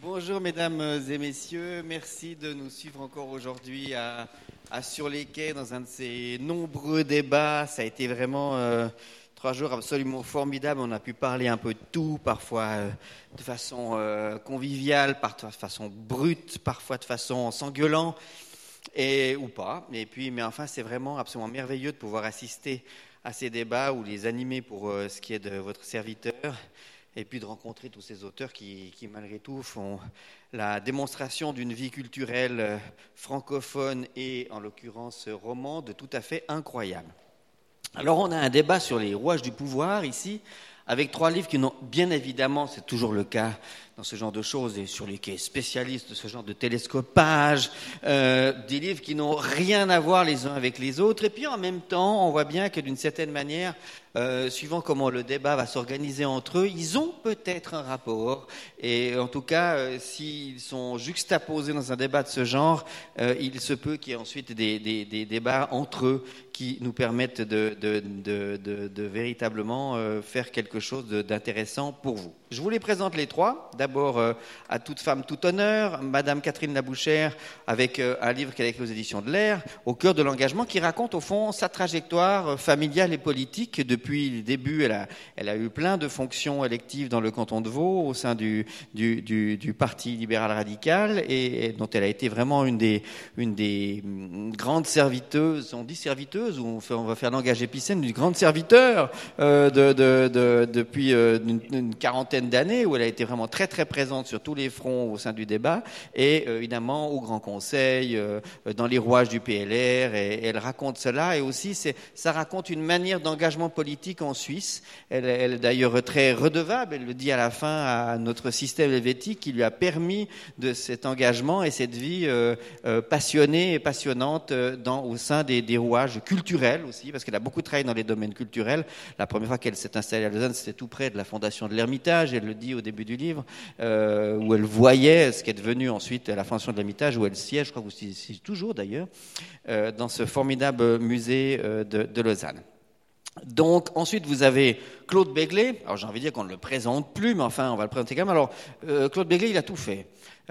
Bonjour mesdames et messieurs, merci de nous suivre encore aujourd'hui à Sur les quais dans un de ces nombreux débats. Ça a été vraiment 3 jours absolument formidables. On a pu parler un peu de tout, parfois de façon conviviale, parfois de façon brute, parfois de façon s'engueulant, ou pas. Mais enfin, c'est vraiment absolument merveilleux de pouvoir assister à ces débats ou les animer pour ce qui est de votre serviteur. Et puis de rencontrer tous ces auteurs qui, malgré tout, font la démonstration d'une vie culturelle francophone et, en l'occurrence, romande, tout à fait incroyable. Alors, on a un débat sur les rouages du pouvoir, ici, avec 3 livres qui n'ont, bien évidemment, c'est toujours le cas dans ce genre de choses, et sur lesquels spécialistes de ce genre de télescopage, des livres qui n'ont rien à voir les uns avec les autres. Et puis, en même temps, on voit bien que, d'une certaine manière, suivant comment le débat va s'organiser entre eux, ils ont peut-être un rapport. Et en tout cas, s'ils sont juxtaposés dans un débat de ce genre, il se peut qu'il y ait ensuite des débats entre eux qui nous permettent de véritablement faire quelque chose d'intéressant pour vous. Je vous les présente les 3. D'abord, à toute femme, tout honneur, Madame Catherine Labouchère, avec un livre qu'elle a écrit aux éditions de l'Air, Au cœur de l'engagement, qui raconte au fond sa trajectoire familiale et politique. Depuis le début, elle a eu plein de fonctions électives dans le canton de Vaud, au sein du Parti libéral radical, et dont elle a été vraiment une des grandes serviteuses. On dit serviteuse, ou on va faire langage épicène, d'une grande serviteur depuis une quarantaine d'années, où elle a été vraiment très très présente sur tous les fronts au sein du débat, et évidemment au Grand Conseil, dans les rouages du PLR, et elle raconte cela, et aussi ça raconte une manière d'engagement politique en Suisse. Elle est d'ailleurs très redevable, elle le dit à la fin, à notre système helvétique qui lui a permis de cet engagement et cette vie passionnée et passionnante au sein des rouages culturels aussi, parce qu'elle a beaucoup travaillé dans les domaines culturels. La première fois qu'elle s'est installée à Lausanne, c'était tout près de la fondation de l'Ermitage, elle le dit au début du livre, où elle voyait ce qui est devenu ensuite la fondation de l'Ermitage, où elle siège, je crois que vous siégez toujours d'ailleurs, dans ce formidable musée de Lausanne. Donc, ensuite, vous avez Claude Béglé. Alors, j'ai envie de dire qu'on ne le présente plus, mais enfin, on va le présenter quand même. Alors, Claude Béglé, il a tout fait.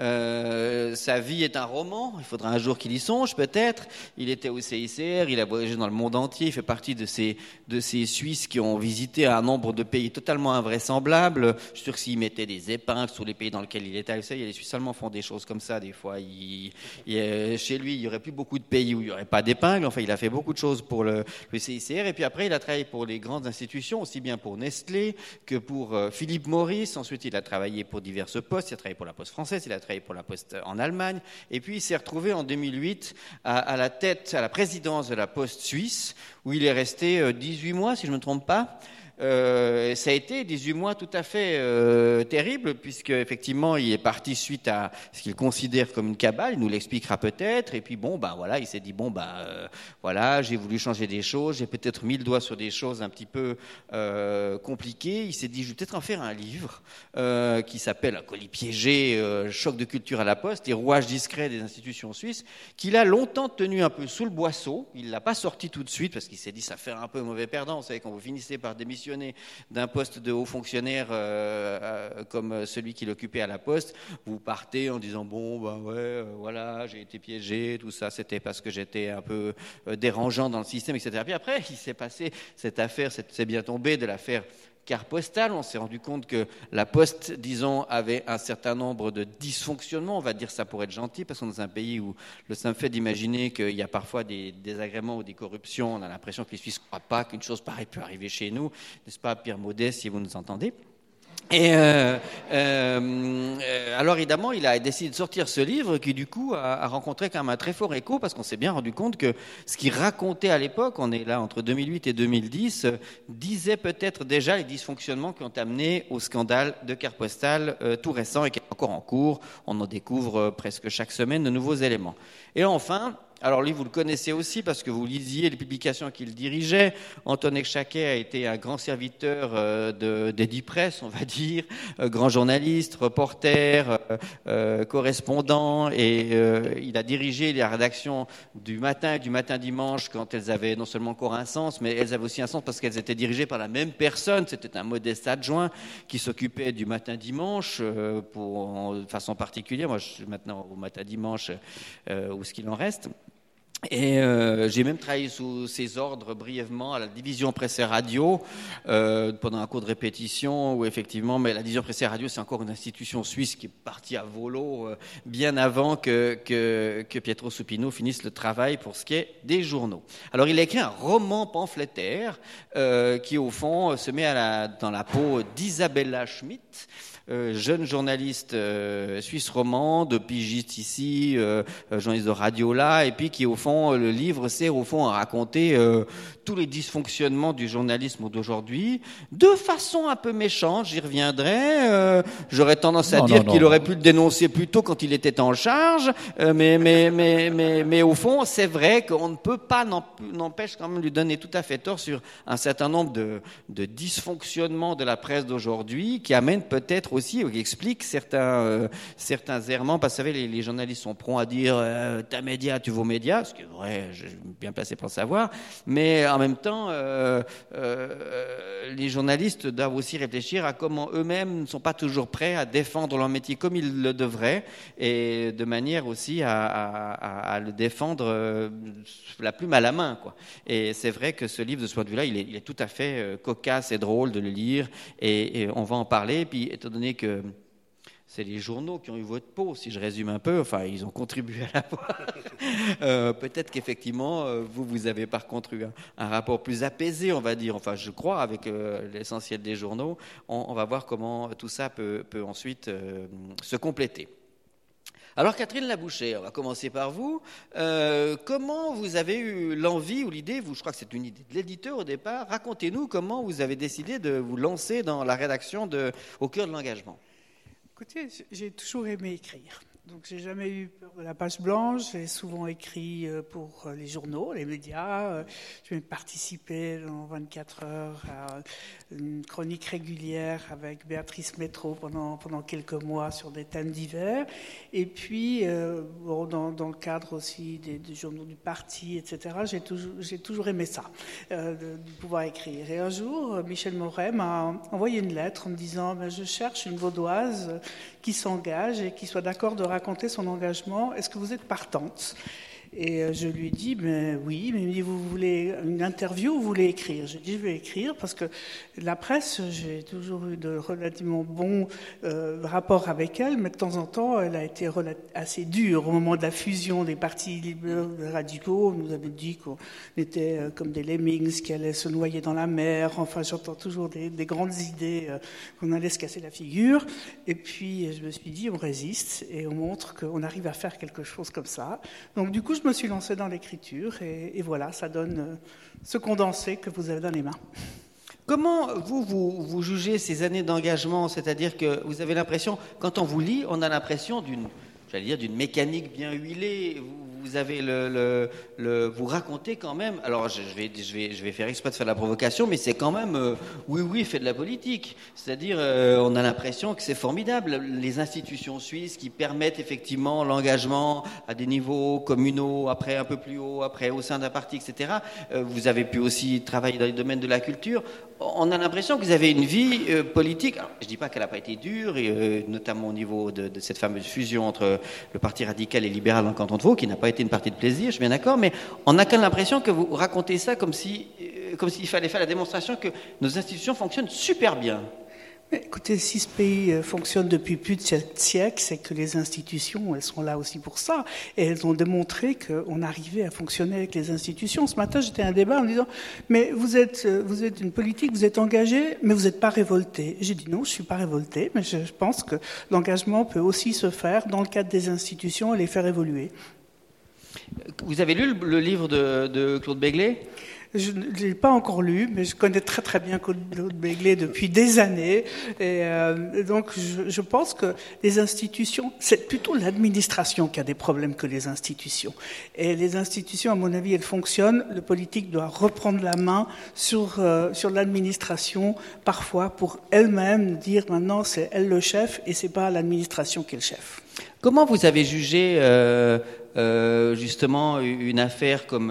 Sa vie est un roman, il faudra un jour qu'il y songe peut-être. Il était au CICR, il a voyagé dans le monde entier, il fait partie de ces Suisses qui ont visité un nombre de pays totalement invraisemblables. Je suis sûr que s'il mettait des épingles sur les pays dans lesquels il était, il y a les Suisses allemands font des choses comme ça des fois. Chez lui, il n'y aurait plus beaucoup de pays où il n'y aurait pas d'épingles. Enfin, il a fait beaucoup de choses pour le CICR, et puis après, il a travaillé pour les grandes institutions, aussi bien pour Nestlé que pour Philippe Maurice. Ensuite, il a travaillé pour diverses postes, il a travaillé pour la Poste française, il a travaillé pour la Poste en Allemagne, et puis il s'est retrouvé en 2008 à la présidence de la Poste suisse, où il est resté 18 mois, si je ne me trompe pas. Ça a été 18 mois tout à fait terribles, puisque effectivement il est parti suite à ce qu'il considère comme une cabale, il nous l'expliquera peut-être, et puis voilà, il s'est dit voilà, j'ai voulu changer des choses, j'ai peut-être mis le doigt sur des choses un petit peu compliquées. Il s'est dit, je vais peut-être en faire un livre qui s'appelle Un colis piégé, choc de culture à la Poste, les rouages discrets des institutions suisses, qu'il a longtemps tenu un peu sous le boisseau. Il l'a pas sorti tout de suite parce qu'il s'est dit, ça fait un peu mauvais perdant, vous savez, quand vous finissez par démissionner d'un poste de haut fonctionnaire comme celui qu'il occupait à la Poste, vous partez en disant voilà, j'ai été piégé, tout ça, c'était parce que j'étais un peu dérangeant dans le système, etc. Puis après, il s'est passé cette affaire, c'est bien tombé de l'affaire carte postale. On s'est rendu compte que la Poste, disons, avait un certain nombre de dysfonctionnements, on va dire ça pour être gentil, parce qu'on est dans un pays où le simple fait d'imaginer qu'il y a parfois des désagréments ou des corruptions, on a l'impression que les Suisses ne croient pas qu'une chose pareille peut arriver chez nous, n'est-ce pas, Pierre Maudet, si vous nous entendez? Et alors évidemment, il a décidé de sortir ce livre qui du coup a rencontré quand même un très fort écho, parce qu'on s'est bien rendu compte que ce qu'il racontait à l'époque, on est là entre 2008 et 2010, disait peut-être déjà les dysfonctionnements qui ont amené au scandale de carte postale tout récent et qui est encore en cours. On en découvre presque chaque semaine de nouveaux éléments. Et enfin, Alors lui, vous le connaissez aussi parce que vous lisiez les publications qu'il dirigeait. Antoine Exchaquet a été un grand serviteur d'Edi Presse, on va dire, grand journaliste, reporter, correspondant, et il a dirigé la rédaction du Matin et du Matin Dimanche quand elles avaient non seulement encore un sens, mais elles avaient aussi un sens parce qu'elles étaient dirigées par la même personne. C'était un modeste adjoint qui s'occupait du Matin Dimanche de façon particulière. Moi, je suis maintenant au Matin Dimanche, ou ce qu'il en reste. Et j'ai même travaillé sous ses ordres brièvement à la division presse et radio pendant un cours de répétition où effectivement, mais la division presse et radio c'est encore une institution suisse qui est partie à volo bien avant que Pietro Supino finisse le travail pour ce qui est des journaux. Alors il a écrit un roman pamphlétaire qui au fond se met dans la peau d'Isabella Schmidt, jeune journaliste suisse romande, pigiste ici, journaliste de radio là, et puis qui au fond, le livre sert au fond à raconter tous les dysfonctionnements du journalisme d'aujourd'hui, de façon un peu méchante, j'y reviendrai, j'aurais tendance à dire qu'il aurait pu le dénoncer plus tôt quand il était en charge, mais au fond, c'est vrai qu'on ne peut pas, n'empêche quand même lui donner tout à fait tort sur un certain nombre de dysfonctionnements de la presse d'aujourd'hui qui amènent peut-être aussi, ou qui expliquent certains errements, parce que vous savez, les journalistes sont prompts à dire t'as média, tu vaux média, ce qui est vrai, je suis bien placé pour le savoir, mais en même temps, les journalistes doivent aussi réfléchir à comment eux-mêmes ne sont pas toujours prêts à défendre leur métier comme ils le devraient, et de manière aussi à le défendre la plume à la main, quoi. Et c'est vrai que ce livre, de ce point de vue-là, il est tout à fait cocasse et drôle de le lire, et on va en parler. Puis, étant donné que c'est les journaux qui ont eu votre peau, si je résume un peu, enfin, ils ont contribué à l'avoir. Peut-être qu'effectivement, vous avez par contre eu un rapport plus apaisé, on va dire, enfin, je crois, avec l'essentiel des journaux. On va voir comment tout ça peut ensuite se compléter. Alors, Catherine Labouchere, on va commencer par vous. Comment vous avez eu l'envie ou l'idée, je crois que c'est une idée de l'éditeur au départ, racontez-nous comment vous avez décidé de vous lancer dans la rédaction Au cœur de l'engagement. Écoutez, j'ai toujours aimé écrire. Donc, j'ai jamais eu peur de la page blanche. J'ai souvent écrit pour les journaux, les médias. J'ai participé dans 24 heures à une chronique régulière avec Béatrice Métro pendant quelques mois sur des thèmes divers. Et puis, dans le cadre aussi des journaux du parti, etc., j'ai toujours aimé ça, de pouvoir écrire. Et un jour, Michel Moret m'a envoyé une lettre en me disant je cherche une Vaudoise qui s'engage et qui soit d'accord de raconter son engagement. Est-ce que vous êtes partante ? Et je lui ai dit, oui, mais il me dit, vous voulez une interview ou vous voulez écrire ? Je lui ai dit, je vais écrire parce que la presse, j'ai toujours eu de relativement bons rapports avec elle, mais de temps en temps, elle a été assez dure. Au moment de la fusion des partis libéraux radicaux, on nous avait dit qu'on était comme des lemmings qui allaient se noyer dans la mer. Enfin, j'entends toujours des grandes idées qu'on allait se casser la figure. Et puis, je me suis dit, on résiste et on montre qu'on arrive à faire quelque chose comme ça. Donc, du coup, je me suis lancée dans l'écriture et voilà, ça donne ce condensé que vous avez dans les mains. Comment vous jugez ces années d'engagement ? C'est-à-dire que vous avez l'impression, quand on vous lit, on a l'impression d'une mécanique bien huilée. Vous avez vous racontez quand même. Alors je vais faire exprès de faire la provocation, mais c'est quand même oui fait de la politique. C'est-à-dire on a l'impression que c'est formidable les institutions suisses qui permettent effectivement l'engagement à des niveaux communaux, après un peu plus haut, après au sein d'un parti, etc. Vous avez pu aussi travailler dans les domaines de la culture. On a l'impression que vous avez une vie politique. Alors, je dis pas qu'elle n'a pas été dure, et notamment au niveau de cette fameuse fusion entre le Parti radical et libéral dans le canton de Vaud, qui n'a pas été une partie de plaisir, je suis bien d'accord, mais on a quand même l'impression que vous racontez ça comme s'il fallait faire la démonstration que nos institutions fonctionnent super bien. Écoutez, si ce pays fonctionne depuis plus de 7 siècles, c'est que les institutions, elles sont là aussi pour ça. Et elles ont démontré qu'on arrivait à fonctionner avec les institutions. Ce matin, j'étais à un débat en me disant « Mais vous êtes une politique, vous êtes engagé, mais vous n'êtes pas révolté. » J'ai dit « Non, je ne suis pas révolté, mais je pense que l'engagement peut aussi se faire dans le cadre des institutions et les faire évoluer. » Vous avez lu le livre de Claude Begley ? Je ne l'ai pas encore lu, mais je connais très très bien Claude Béglé depuis des années. Et donc je pense que les institutions, c'est plutôt l'administration qui a des problèmes que les institutions. Et les institutions, à mon avis, elles fonctionnent. Le politique doit reprendre la main sur l'administration, parfois pour elle-même dire maintenant c'est elle le chef et c'est pas l'administration qui est le chef. Comment vous avez jugé justement une affaire comme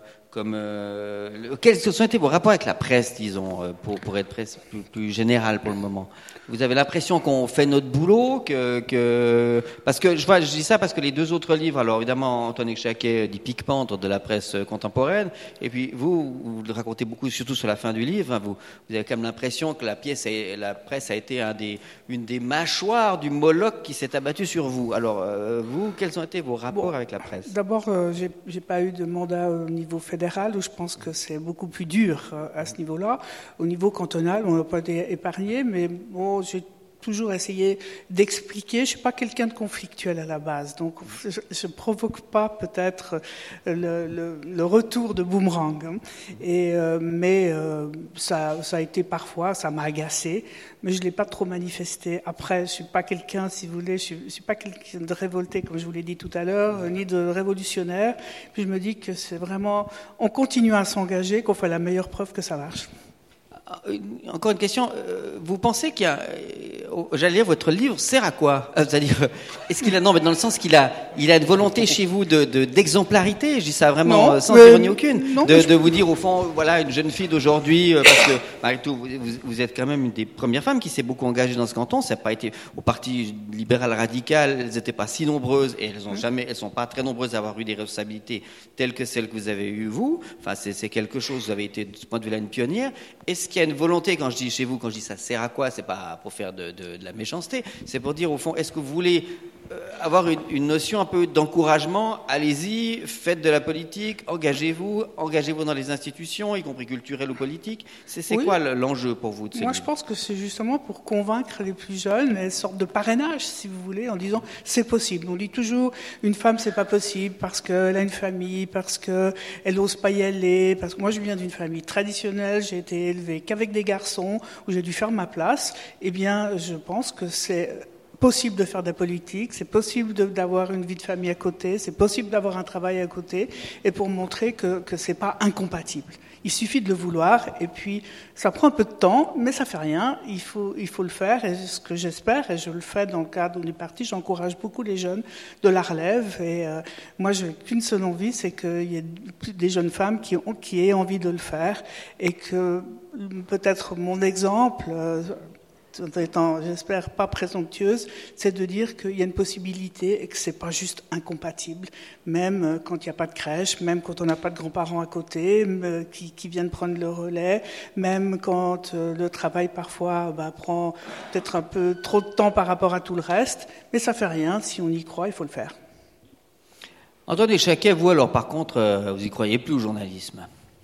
quels ont été vos rapports avec la presse, disons, pour être plus général pour le moment? Vous avez l'impression qu'on fait notre boulot, parce que je dis ça parce que les deux autres livres, alors évidemment Antoine Exchaquet dit pique-pendre de la presse contemporaine, et puis vous le racontez beaucoup, surtout sur la fin du livre, hein, vous avez quand même l'impression que la presse a été une des mâchoires du Moloch qui s'est abattu sur vous. Alors vous, quels ont été vos rapports avec la presse? D'abord, j'ai pas eu de mandat au niveau fédéral, où je pense que c'est beaucoup plus dur à ce niveau-là. Au niveau cantonal, on n'a pas été épargné, mais bon, j'ai toujours essayé d'expliquer. Je suis pas quelqu'un de conflictuel à la base, donc je provoque pas peut-être le retour de boomerang. Hein. Mais ça a été parfois, ça m'a agacé, mais je l'ai pas trop manifesté. Après, je suis pas quelqu'un, si vous voulez, je suis pas quelqu'un de révolté, comme je vous l'ai dit tout à l'heure, ni de révolutionnaire. Puis je me dis que c'est vraiment, on continue à s'engager, qu'on fait la meilleure preuve que ça marche. Encore une question. Vous pensez qu'il y a, j'allais dire, votre livre sert à quoi? C'est-à-dire, est-ce qu'il a, non, mais dans le sens qu'il a une volonté chez vous d'exemplarité. Je dis ça vraiment sans ironie aucune. De vous dire au fond, voilà, une jeune fille d'aujourd'hui, parce que malgré tout, vous êtes quand même une des premières femmes qui s'est beaucoup engagée dans ce canton. Ça n'a pas été au Parti libéral radical. Elles n'étaient pas si nombreuses et elles sont pas très nombreuses à avoir eu des responsabilités telles que celles que vous avez eues vous. Enfin, c'est quelque chose. Vous avez été de ce point de vue-là une pionnière. Est-ce qu'il y a une volonté, quand je dis chez vous, quand je dis ça sert à quoi, c'est pas pour faire de la méchanceté, c'est pour dire au fond, est-ce que vous voulez avoir une notion un peu d'encouragement? Allez-y, faites de la politique, engagez-vous dans les institutions, y compris culturelles ou politiques. C'est oui. Quoi l'enjeu pour vous de Moi, je pense que c'est justement pour convaincre les plus jeunes, une sorte de parrainage, si vous voulez, en disant c'est possible. On dit toujours une femme c'est pas possible parce qu'elle a une famille, parce qu'elle n'ose pas y aller, parce que moi je viens d'une famille traditionnelle, j'ai été élevée qu'avec des garçons, où j'ai dû faire ma place. Eh bien, je pense que c'est possible de faire de la politique, c'est possible d'avoir une vie de famille à côté, c'est possible d'avoir un travail à côté, et pour montrer que c'est pas incompatible. Il suffit de le vouloir, et puis ça prend un peu de temps, mais ça fait rien, il faut le faire, et ce que j'espère, et je le fais dans le cadre du parti, j'encourage beaucoup les jeunes de la relève, et moi j'ai qu'une seule envie, c'est qu'il y ait des jeunes femmes qui aient envie de le faire, et que peut-être mon exemple, en étant, j'espère, pas présomptueuse, c'est de dire qu'il y a une possibilité et que c'est pas juste incompatible, même quand il n'y a pas de crèche, même quand on n'a pas de grands-parents à côté qui viennent prendre le relais, même quand le travail parfois prend peut-être un peu trop de temps par rapport à tout le reste, mais ça fait rien, si on y croit, il faut le faire. Antoine Exchaquet, vous alors par contre, vous y croyez plus au journalisme?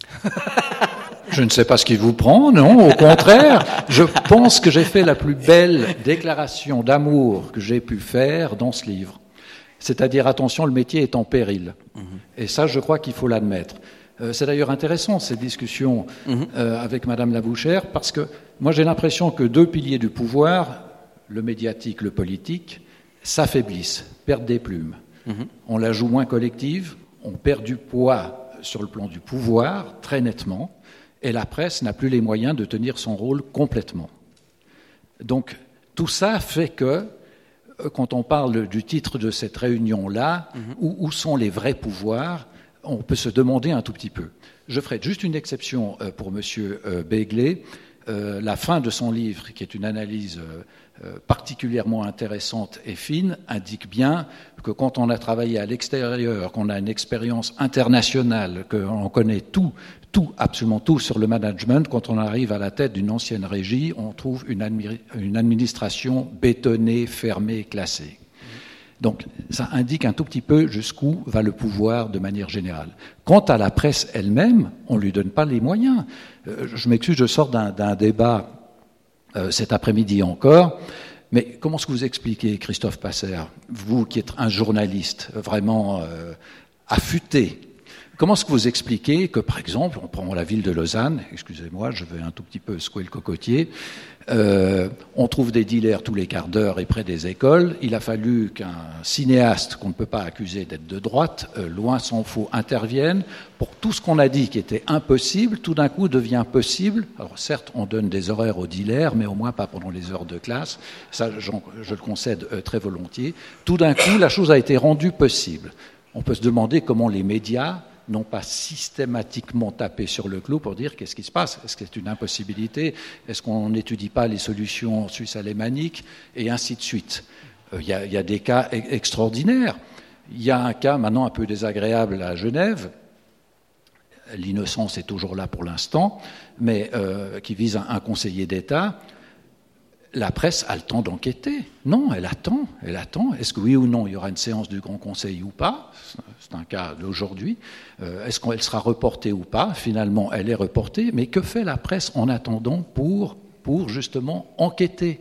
Je ne sais pas ce qui vous prend, non, au contraire. Je pense que j'ai fait la plus belle déclaration d'amour que j'ai pu faire dans ce livre. C'est-à-dire, attention, le métier est en péril. Et ça, je crois qu'il faut l'admettre. C'est d'ailleurs intéressant, ces discussions avec Madame Labouchère, parce que moi, j'ai l'impression que deux piliers du pouvoir, le médiatique, le politique, s'affaiblissent, perdent des plumes. On la joue moins collective, on perd du poids sur le plan du pouvoir, très nettement, et la presse n'a plus les moyens de tenir son rôle complètement. Donc, tout ça fait que, quand on parle du titre de cette réunion-là, où sont les vrais pouvoirs, on peut se demander un tout petit peu. Je ferai juste une exception pour M. Béglé. La fin de son livre, qui est une analyse particulièrement intéressante et fine, indique bien que quand on a travaillé à l'extérieur, qu'on a une expérience internationale, qu'on connaît tout, absolument tout sur le management, quand on arrive à la tête d'une ancienne régie, on trouve une administration bétonnée, fermée, classée. Donc ça indique un tout petit peu jusqu'où va le pouvoir de manière générale. Quant à la presse elle-même, on ne lui donne pas les moyens. Je m'excuse, je sors d'un débat cet après-midi encore, mais comment est-ce que vous expliquez, Christophe Passer, vous qui êtes un journaliste vraiment affûté, Comment est-ce que vous expliquez que, par exemple, on prend la ville de Lausanne, excusez-moi, je vais un tout petit peu secouer le cocotier, on trouve des dealers tous les quarts d'heure et près des écoles. Il a fallu qu'un cinéaste qu'on ne peut pas accuser d'être de droite, loin s'en faut, intervienne pour tout ce qu'on a dit qui était impossible, tout d'un coup devient possible. Alors certes, on donne des horaires aux dealers, mais au moins pas pendant les heures de classe. Ça, je le concède très volontiers. Tout d'un coup, la chose a été rendue possible. On peut se demander comment les médias n'ont pas systématiquement tapé sur le clou pour dire qu'est-ce qui se passe, est-ce que c'est une impossibilité, est-ce qu'on n'étudie pas les solutions suisse-alémaniques, et ainsi de suite. Il y a des cas extraordinaires. Il y a un cas maintenant un peu désagréable à Genève, l'innocence est toujours là pour l'instant, mais qui vise un conseiller d'État. La presse a le temps d'enquêter. Non, elle attend. Est-ce que oui ou non, il y aura une séance du Grand Conseil ou pas? C'est un cas d'aujourd'hui. Est-ce qu'elle sera reportée ou pas? Finalement, elle est reportée. Mais que fait la presse en attendant pour justement enquêter?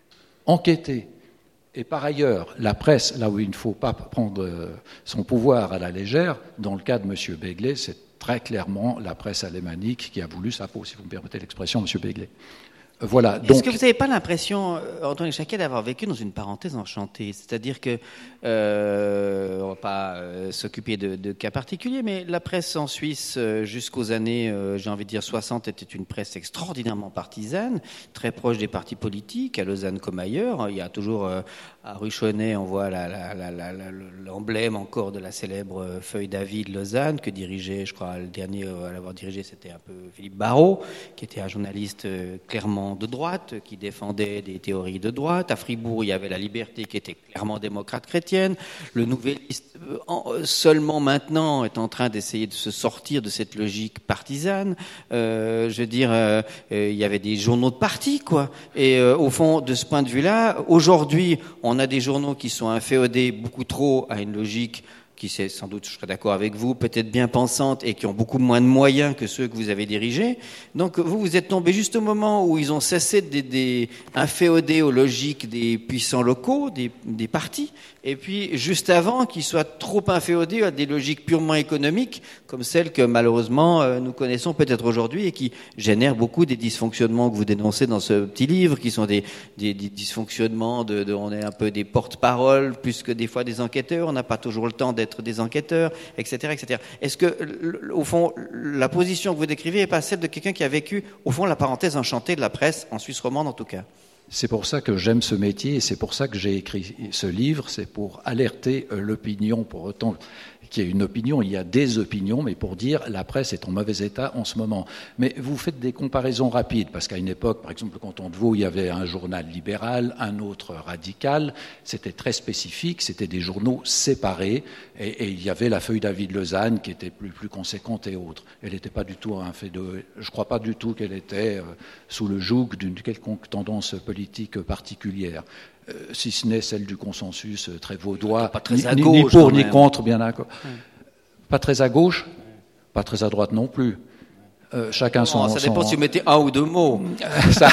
Et par ailleurs, la presse, là où il ne faut pas prendre son pouvoir à la légère, dans le cas de M. Begley, c'est très clairement la presse alémanique qui a voulu sa peau, si vous me permettez l'expression, M. Begley. Voilà, donc... Est-ce que vous n'avez pas l'impression, Antoine Jacquet, d'avoir vécu dans une parenthèse enchantée? C'est-à-dire que, on ne va pas s'occuper de cas particuliers, mais la presse en Suisse, jusqu'aux années, j'ai envie de dire 60, était une presse extraordinairement partisane, très proche des partis politiques, à Lausanne comme ailleurs. Il y a toujours, à Ruchonnet, on voit l'emblème encore de la célèbre feuille d'avis de Lausanne, que dirigeait, je crois, le dernier à l'avoir dirigé, c'était un peu Philippe Barrault, qui était un journaliste clairement de droite, qui défendait des théories de droite. À Fribourg, il y avait La Liberté, qui était clairement démocrate chrétienne. Le Nouvelliste, seulement maintenant, est en train d'essayer de se sortir de cette logique partisane. Je veux dire, il y avait des journaux de parti, quoi. Et au fond, de ce point de vue-là, aujourd'hui, on a des journaux qui sont inféodés beaucoup trop à une logique qui, c'est sans doute, je serais d'accord avec vous, peut-être bien pensantes et qui ont beaucoup moins de moyens que ceux que vous avez dirigés. Donc vous êtes tombé juste au moment où ils ont cessé d'inféoder aux logiques des puissants locaux, des partis, et puis juste avant qu'ils soient trop inféodés à des logiques purement économiques, comme celles que malheureusement nous connaissons peut-être aujourd'hui et qui génèrent beaucoup des dysfonctionnements que vous dénoncez dans ce petit livre, qui sont des dysfonctionnements on est un peu des porte-paroles plus que des fois des enquêteurs, on n'a pas toujours le temps d'être des enquêteurs, etc., etc. Est-ce que, au fond, la position que vous décrivez n'est pas celle de quelqu'un qui a vécu, au fond, la parenthèse enchantée de la presse, en Suisse romande en tout cas? C'est pour ça que j'aime ce métier et c'est pour ça que j'ai écrit ce livre, c'est pour alerter l'opinion, pour autant qu'il y ait une opinion, il y a des opinions, mais pour dire la presse est en mauvais état en ce moment. Mais vous faites des comparaisons rapides, parce qu'à une époque, par exemple, le canton de Vaud, il y avait un journal libéral, un autre radical, c'était très spécifique, c'était des journaux séparés, et il y avait la feuille d'avis de Lausanne qui était plus conséquente et autre. Elle n'était pas du tout un fait de... Je ne crois pas du tout qu'elle était sous le joug d'une quelconque tendance politique particulière. Si ce n'est celle du consensus très vaudois, pas très à gauche, ni pour ni contre, bien d'accord. Pas très à gauche, pas très à droite non plus. Chacun son... Ça dépend si vous mettez un ou deux mots. Ça,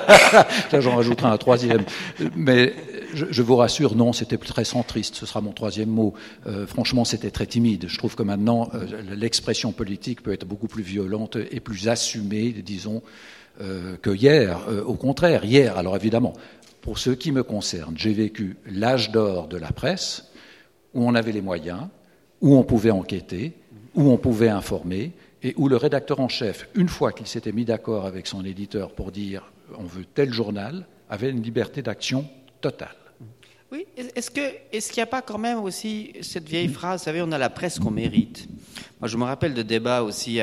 j'en rajouterai un troisième. Mais je vous rassure, non, c'était très centriste, ce sera mon troisième mot. Franchement, c'était très timide. Je trouve que maintenant, l'expression politique peut être beaucoup plus violente et plus assumée, disons, que hier. Au contraire, hier, alors évidemment... Pour ce qui me concerne, j'ai vécu l'âge d'or de la presse, où on avait les moyens, où on pouvait enquêter, où on pouvait informer, et où le rédacteur en chef, une fois qu'il s'était mis d'accord avec son éditeur pour dire « on veut tel journal », avait une liberté d'action totale. Oui, est-ce qu'il n'y a pas quand même aussi cette vieille phrase, vous savez, on a la presse qu'on mérite. Moi, je me rappelle de débats aussi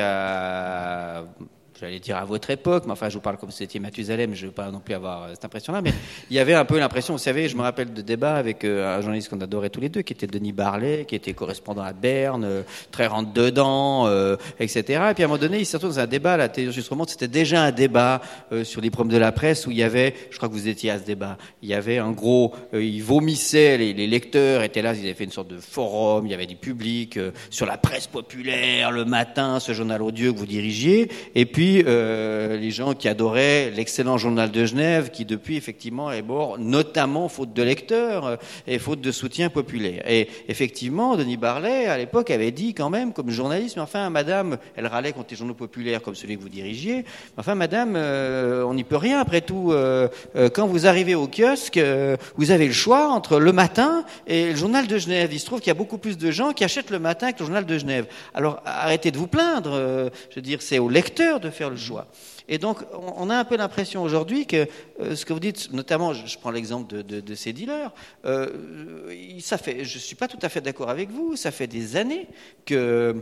j'allais dire à votre époque, mais enfin je vous parle comme si c'était Mathusalem, je ne veux pas non plus avoir cette impression-là, mais il y avait un peu l'impression, vous savez, je me rappelle de débats avec un journaliste qu'on adorait tous les deux, qui était Denis Barlet, qui était correspondant à Berne, très rentre-dedans, etc. Et puis à un moment donné, il se retrouve dans un débat, la télévision romande, c'était déjà un débat sur les problèmes de la presse, où il y avait, je crois que vous étiez à ce débat, il y avait un gros, ils vomissaient, les lecteurs étaient là, ils avaient fait une sorte de forum, il y avait du public sur la presse populaire, le matin, ce journal odieux que vous dirigiez, et puis puis les gens qui adoraient l'excellent Journal de Genève, qui depuis effectivement est mort, notamment faute de lecteurs et faute de soutien populaire. Et effectivement, Denis Barlet, à l'époque, avait dit quand même, comme journaliste, mais enfin, madame, elle râlait contre les journaux populaires comme celui que vous dirigiez, enfin, madame, on n'y peut rien après tout. Quand vous arrivez au kiosque, vous avez le choix entre le matin et le Journal de Genève. Il se trouve qu'il y a beaucoup plus de gens qui achètent le matin que le Journal de Genève. Alors, arrêtez de vous plaindre. Je veux dire, c'est au lecteur de faire le choix. Et donc, on a un peu l'impression aujourd'hui que ce que vous dites, notamment, je prends l'exemple de ces dealers, ça fait, je suis pas tout à fait d'accord avec vous, ça fait des années que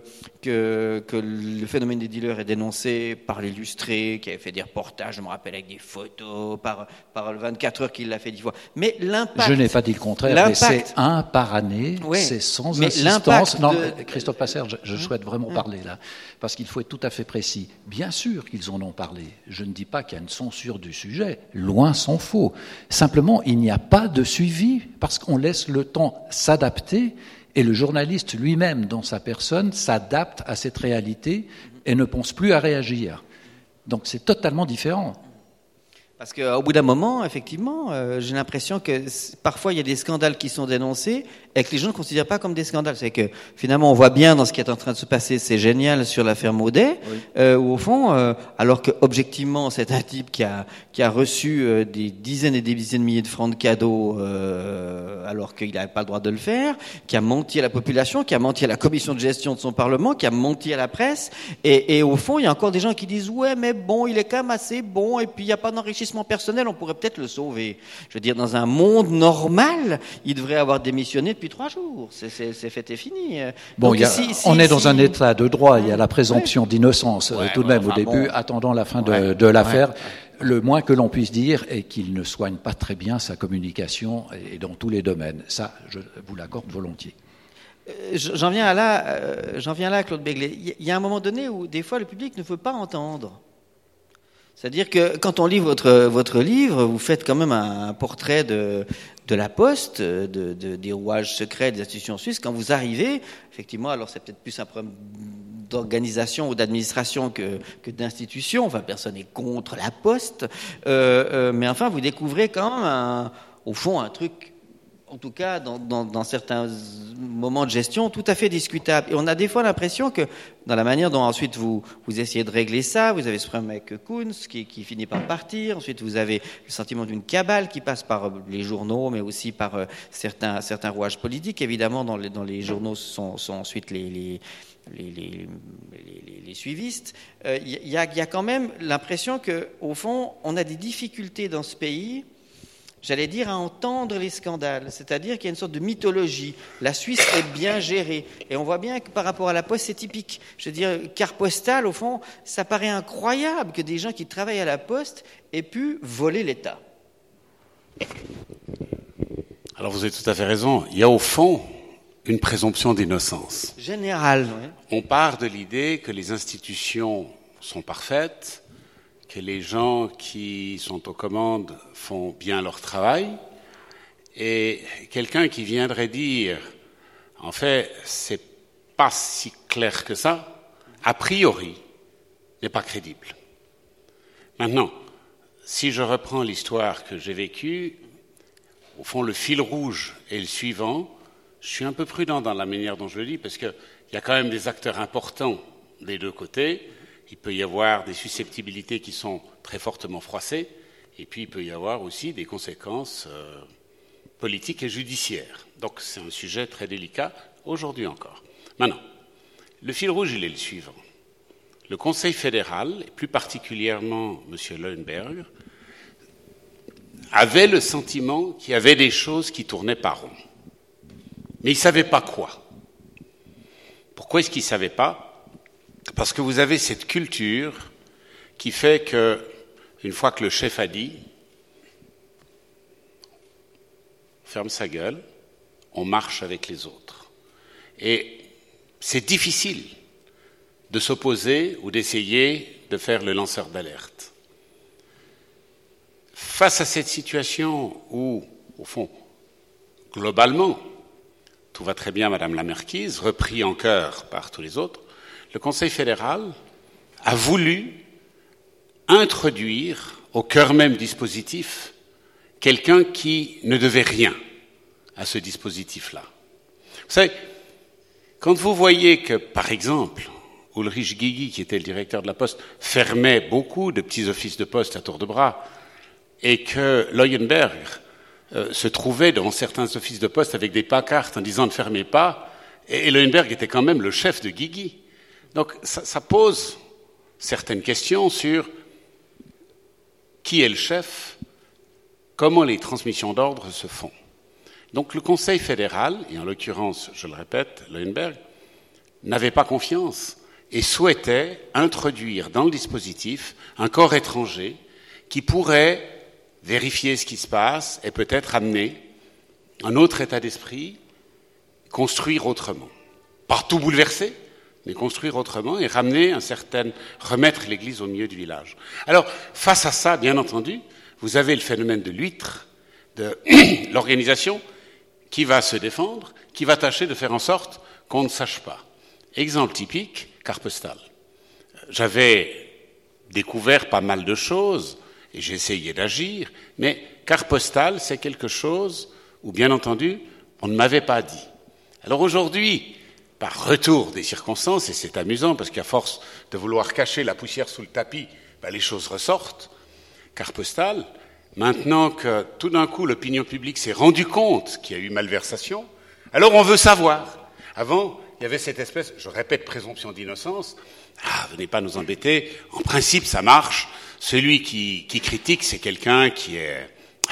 le phénomène des dealers est dénoncé par l'Illustré, qui avait fait des reportages, je me rappelle, avec des photos, par le 24 heures qui l'a fait 10 fois. Mais l'impact... Je n'ai pas dit le contraire, mais c'est un par année, oui, c'est sans mais insistance. Non, Christophe Passer, je souhaite vraiment parler là, parce qu'il faut être tout à fait précis. Bien sûr qu'ils en ont parlé. Je ne dis pas qu'il y a une censure du sujet, loin s'en faut. Simplement, il n'y a pas de suivi parce qu'on laisse le temps s'adapter et le journaliste lui-même, dans sa personne, s'adapte à cette réalité et ne pense plus à réagir. Donc c'est totalement différent. Parce qu'au bout d'un moment, effectivement, j'ai l'impression que parfois il y a des scandales qui sont dénoncés et que les gens ne considèrent pas comme des scandales. C'est que finalement, on voit bien dans ce qui est en train de se passer, c'est génial sur l'affaire Maudet, oui. Où au fond, alors que objectivement, c'est un type qui a reçu des dizaines et des dizaines de milliers de francs de cadeaux, alors qu'il n'avait pas le droit de le faire, qui a menti à la population, qui a menti à la commission de gestion de son Parlement, qui a menti à la presse, et au fond, il y a encore des gens qui disent ouais, mais bon, il est quand même assez bon, et puis il n'y a pas d'enrichissement personnel, on pourrait peut-être le sauver. Je veux dire, dans un monde normal, il devrait avoir démissionné depuis 3 jours. C'est fait et fini. Bon, donc, on est dans un état de droit, il y a la présomption d'innocence tout de même au début, attendant la fin de l'affaire. Le moins que l'on puisse dire est qu'il ne soigne pas très bien sa communication et dans tous les domaines. Ça, je vous l'accorde volontiers. J'en viens là, Claude Béglé. Il y a un moment donné où, des fois, le public ne veut pas entendre. C'est-à-dire que quand on lit votre livre, vous faites quand même un portrait de la Poste, des rouages secrets des institutions suisses. Quand vous arrivez, effectivement, alors c'est peut-être plus un problème d'organisation ou d'administration que d'institution. Enfin, personne n'est contre la Poste, mais enfin, vous découvrez quand même, au fond, un truc. En tout cas, dans certains moments de gestion, tout à fait discutable. Et on a des fois l'impression que, dans la manière dont ensuite vous essayez de régler ça, vous avez ce problème avec Kunz qui finit par partir. Ensuite, vous avez le sentiment d'une cabale qui passe par les journaux, mais aussi par certains rouages politiques. Évidemment, dans les journaux sont ensuite les suivistes. Il y a quand même l'impression que, au fond, on a des difficultés dans ce pays. J'allais dire à entendre les scandales, c'est-à-dire qu'il y a une sorte de mythologie. La Suisse est bien gérée. Et on voit bien que par rapport à la Poste, c'est typique. Je veux dire, carte postale, au fond, ça paraît incroyable que des gens qui travaillent à la Poste aient pu voler l'État. Alors vous avez tout à fait raison. Il y a au fond une présomption d'innocence. Générale, oui. On part de l'idée que les institutions sont parfaites, que les gens qui sont aux commandes font bien leur travail, et quelqu'un qui viendrait dire, en fait, c'est pas si clair que ça, a priori, n'est pas crédible. Maintenant, si je reprends l'histoire que j'ai vécue, au fond, le fil rouge est le suivant. Je suis un peu prudent dans la manière dont je le dis, parce qu'il y a quand même des acteurs importants des deux côtés. Il peut y avoir des susceptibilités qui sont très fortement froissées, et puis il peut y avoir aussi des conséquences politiques et judiciaires. Donc c'est un sujet très délicat, aujourd'hui encore. Maintenant, le fil rouge, il est le suivant. Le Conseil fédéral, et plus particulièrement M. Leuenberg, avait le sentiment qu'il y avait des choses qui tournaient pas rond. Mais il ne savait pas quoi. Pourquoi est-ce qu'il ne savait pas ? Parce que vous avez cette culture qui fait que, une fois que le chef a dit, on ferme sa gueule, on marche avec les autres. Et c'est difficile de s'opposer ou d'essayer de faire le lanceur d'alerte. Face à cette situation où, au fond, globalement, tout va très bien, Madame la Marquise, repris en chœur par tous les autres, le Conseil fédéral a voulu introduire au cœur même du dispositif quelqu'un qui ne devait rien à ce dispositif-là. Vous savez, quand vous voyez que, par exemple, Ulrich Guigui, qui était le directeur de la Poste, fermait beaucoup de petits offices de poste à tour de bras, et que Leuenberg se trouvait dans certains offices de poste avec des pancartes en disant « ne fermez pas », et Leuenberg était quand même le chef de Guigui. Donc ça pose certaines questions sur qui est le chef, comment les transmissions d'ordre se font. Donc le Conseil fédéral, et en l'occurrence, je le répète, Leuenberg, n'avait pas confiance et souhaitait introduire dans le dispositif un corps étranger qui pourrait vérifier ce qui se passe et peut-être amener un autre état d'esprit, construire autrement. Pas tout bouleverser, mais construire autrement et remettre l'église au milieu du village. Alors, face à ça, bien entendu, vous avez le phénomène de l'huître, de l'organisation qui va se défendre, qui va tâcher de faire en sorte qu'on ne sache pas. Exemple typique, carte postale. J'avais découvert pas mal de choses et j'ai essayé d'agir, mais carte postale, c'est quelque chose où, bien entendu, on ne m'avait pas dit. Alors aujourd'hui, par retour des circonstances, et c'est amusant parce qu'à force de vouloir cacher la poussière sous le tapis, les choses ressortent, carte postale, maintenant que tout d'un coup l'opinion publique s'est rendu compte qu'il y a eu malversation, alors on veut savoir. Avant, il y avait cette espèce, je répète, présomption d'innocence. Ah, venez pas nous embêter. En principe, ça marche. Celui qui critique, c'est quelqu'un qui est...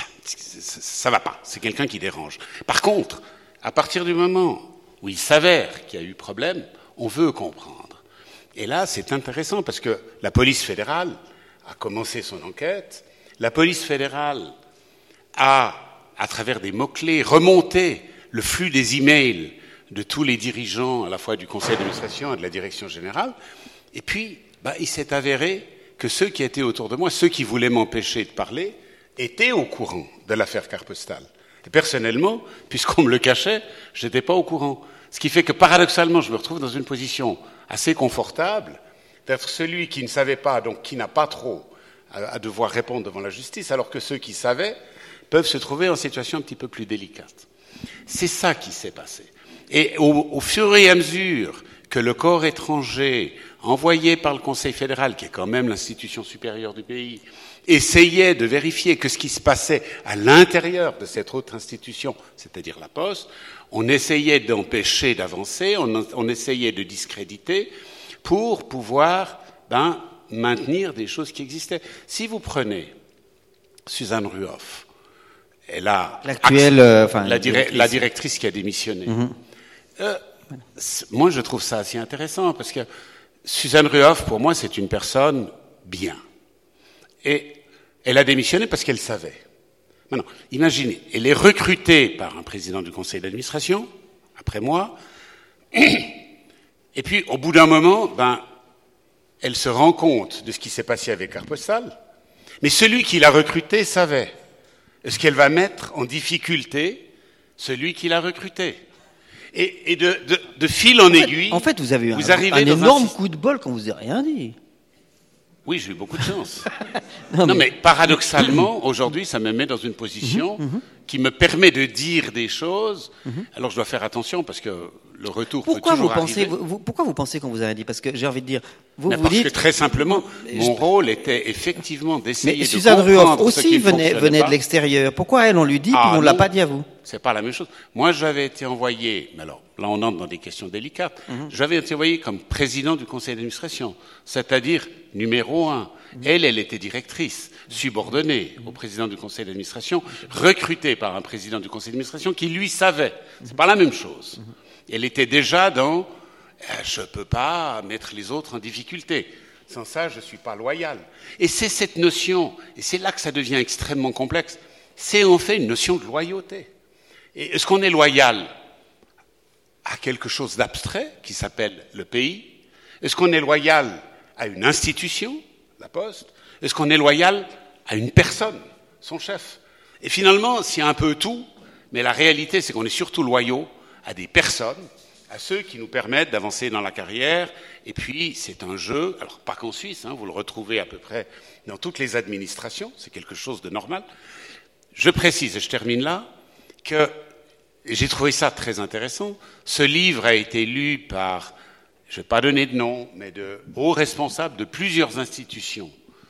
Ça va pas. C'est quelqu'un qui dérange. Par contre, à partir du moment où il s'avère qu'il y a eu problème, on veut comprendre. Et là, c'est intéressant parce que la police fédérale a commencé son enquête. La police fédérale a, à travers des mots-clés, remonté le flux des emails de tous les dirigeants, à la fois du conseil d'administration et de la direction générale. Et puis, il s'est avéré que ceux qui étaient autour de moi, ceux qui voulaient m'empêcher de parler, étaient au courant de l'affaire carte postale. Et personnellement, puisqu'on me le cachait, je n'étais pas au courant. Ce qui fait que, paradoxalement, je me retrouve dans une position assez confortable d'être celui qui ne savait pas, donc qui n'a pas trop à devoir répondre devant la justice, alors que ceux qui savaient peuvent se trouver en situation un petit peu plus délicate. C'est ça qui s'est passé. Et au fur et à mesure que le corps étranger, envoyé par le Conseil fédéral, qui est quand même l'institution supérieure du pays, essayait de vérifier que ce qui se passait à l'intérieur de cette autre institution, c'est-à-dire la Poste, on essayait d'empêcher d'avancer, on essayait de discréditer pour pouvoir maintenir des choses qui existaient. Si vous prenez Suzanne Ruoff, elle a l'actuelle, la directrice qui a démissionné. Moi, je trouve ça assez intéressant parce que Suzanne Ruoff, pour moi, c'est une personne bien. Et elle a démissionné parce qu'elle savait. Maintenant, imaginez, elle est recrutée par un président du conseil d'administration, après moi, et puis au bout d'un moment, elle se rend compte de ce qui s'est passé avec carte postale, mais celui qui l'a recrutée savait. Est-ce qu'elle va mettre en difficulté celui qui l'a recruté? Et de fil en aiguille... En fait, vous avez eu un énorme coup de bol quand vous n'avez rien dit. Oui, j'ai eu beaucoup de chance. non, mais paradoxalement, aujourd'hui, ça me met dans une position qui me permet de dire des choses. Alors, je dois faire attention parce que le retour peut toujours arriver. Pourquoi vous pensez qu'on vous a rien dit? Parce que j'ai envie de dire... Parce que très simplement, mon rôle était effectivement d'essayer de Suzanne comprendre Ruoff aussi venait pas. De l'extérieur. Pourquoi elle, on lui dit, puis on ne l'a pas dit à vous? C'est pas la même chose. Moi, j'avais été envoyé, mais alors, là, on entre dans des questions délicates. J'avais été envoyé comme président du conseil d'administration, c'est-à-dire numéro 1. Elle était directrice, subordonnée au président du conseil d'administration, recrutée par un président du conseil d'administration qui, lui, savait. C'est pas la même chose. Elle était déjà dans je peux pas mettre les autres en difficulté. Sans ça, je suis pas loyal. Et c'est cette notion, et c'est là que ça devient extrêmement complexe, c'est en fait une notion de loyauté. Et est-ce qu'on est loyal à quelque chose d'abstrait qui s'appelle le pays? Est-ce qu'on est loyal à une institution, la Poste? Est-ce qu'on est loyal à une personne, son chef? Et finalement, c'est un peu tout, mais la réalité, c'est qu'on est surtout loyaux à des personnes, à ceux qui nous permettent d'avancer dans la carrière. Et puis, c'est un jeu, alors pas qu'en Suisse, vous le retrouvez à peu près dans toutes les administrations, c'est quelque chose de normal. Je précise, et je termine là, que j'ai trouvé ça très intéressant. Ce livre a été lu par, je ne vais pas donner de nom, mais de hauts responsables de plusieurs institutions,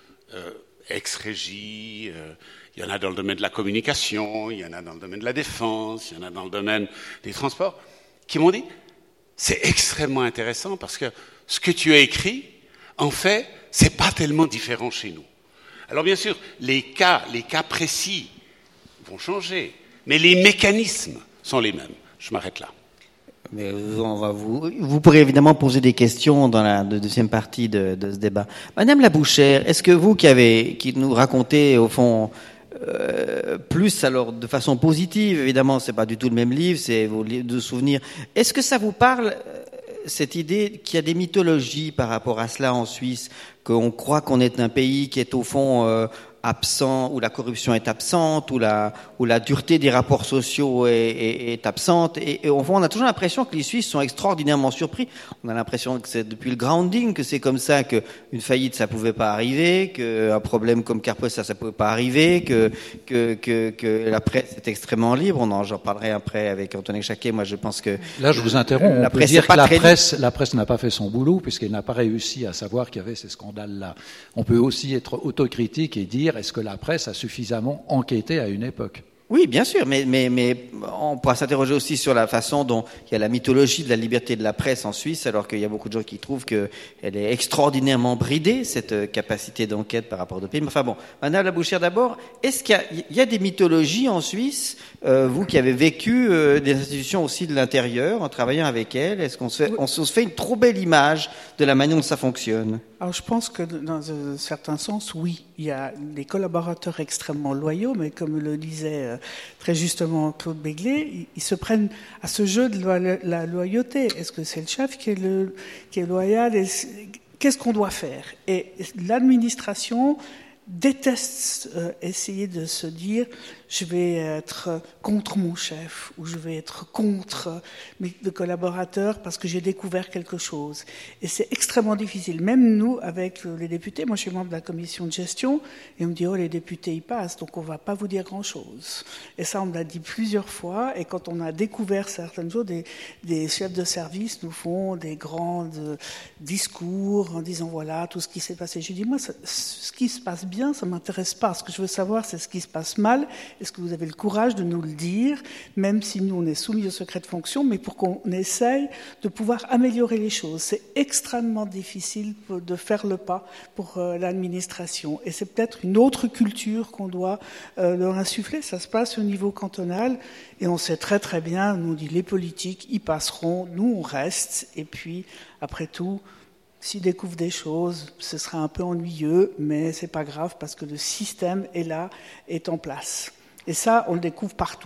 ex-régie, il y en a dans le domaine de la communication, il y en a dans le domaine de la défense, il y en a dans le domaine des transports, qui m'ont dit, c'est extrêmement intéressant parce que ce que tu as écrit, en fait, c'est pas tellement différent chez nous. Alors bien sûr, les cas précis vont changer, mais les mécanismes sont les mêmes. Je m'arrête là. Mais vous pourrez évidemment poser des questions dans la deuxième partie de ce débat. Madame Labouchère, est-ce que vous qui nous racontez au fond plus alors de façon positive, évidemment c'est pas du tout le même livre, c'est vos livres de souvenirs, est-ce que ça vous parle cette idée qu'il y a des mythologies par rapport à cela en Suisse, qu'on croit qu'on est un pays qui est au fond absent, où la corruption est absente, où la dureté des rapports sociaux est absente, et au fond on a toujours l'impression que les Suisses sont extraordinairement surpris. On a l'impression que c'est depuis le grounding que c'est comme ça, que une faillite ça pouvait pas arriver, qu'un problème comme Carpos ça pouvait pas arriver, que la presse est extrêmement libre. J'en parlerai après avec Antonin Jacquet. Moi je pense que là je vous interromps. On peut dire que la presse n'a pas fait son boulot puisqu'elle n'a pas réussi à savoir qu'il y avait ces scandales-là. On peut aussi être autocritique et dire est-ce que la presse a suffisamment enquêté à une époque ? Oui, bien sûr, mais on pourra s'interroger aussi sur la façon dont il y a la mythologie de la liberté de la presse en Suisse, alors qu'il y a beaucoup de gens qui trouvent qu'elle est extraordinairement bridée, cette capacité d'enquête par rapport au pays. Enfin bon, Madame Labouchère d'abord, est-ce qu'il y a des mythologies en Suisse, vous qui avez vécu des institutions aussi de l'intérieur, en travaillant avec elles, est-ce qu'on se fait une trop belle image de la manière dont ça fonctionne ? Alors je pense que dans un certain sens, oui, il y a des collaborateurs extrêmement loyaux, mais comme le disait très justement Claude Béglé, ils se prennent à ce jeu de la loyauté. Est-ce que c'est le chef qui est loyal ? Qu'est-ce qu'on doit faire ? Et l'administration déteste essayer de se dire je vais être contre mon chef ou je vais être contre mes collaborateurs parce que j'ai découvert quelque chose. Et c'est extrêmement difficile. Même nous, avec les députés, moi je suis membre de la commission de gestion, et on me dit les députés y passent, donc on va pas vous dire grand-chose. Et ça, on me l'a dit plusieurs fois, et quand on a découvert certaines choses, des chefs de service nous font des grands discours en disant voilà tout ce qui s'est passé. Je dis moi, ce qui se passe bien, ça m'intéresse pas. Ce que je veux savoir, c'est ce qui se passe mal. Est-ce que vous avez le courage de nous le dire, même si nous, on est soumis au secret de fonction, mais pour qu'on essaye de pouvoir améliorer les choses. C'est extrêmement difficile de faire le pas pour l'administration. Et c'est peut-être une autre culture qu'on doit leur insuffler. Ça se passe au niveau cantonal. Et on sait très très bien, nous on dit les politiques, y passeront, nous on reste. Et puis, après tout, s'ils découvrent des choses, ce sera un peu ennuyeux, mais c'est pas grave parce que le système est là, est en place. Et ça, on le découvre partout.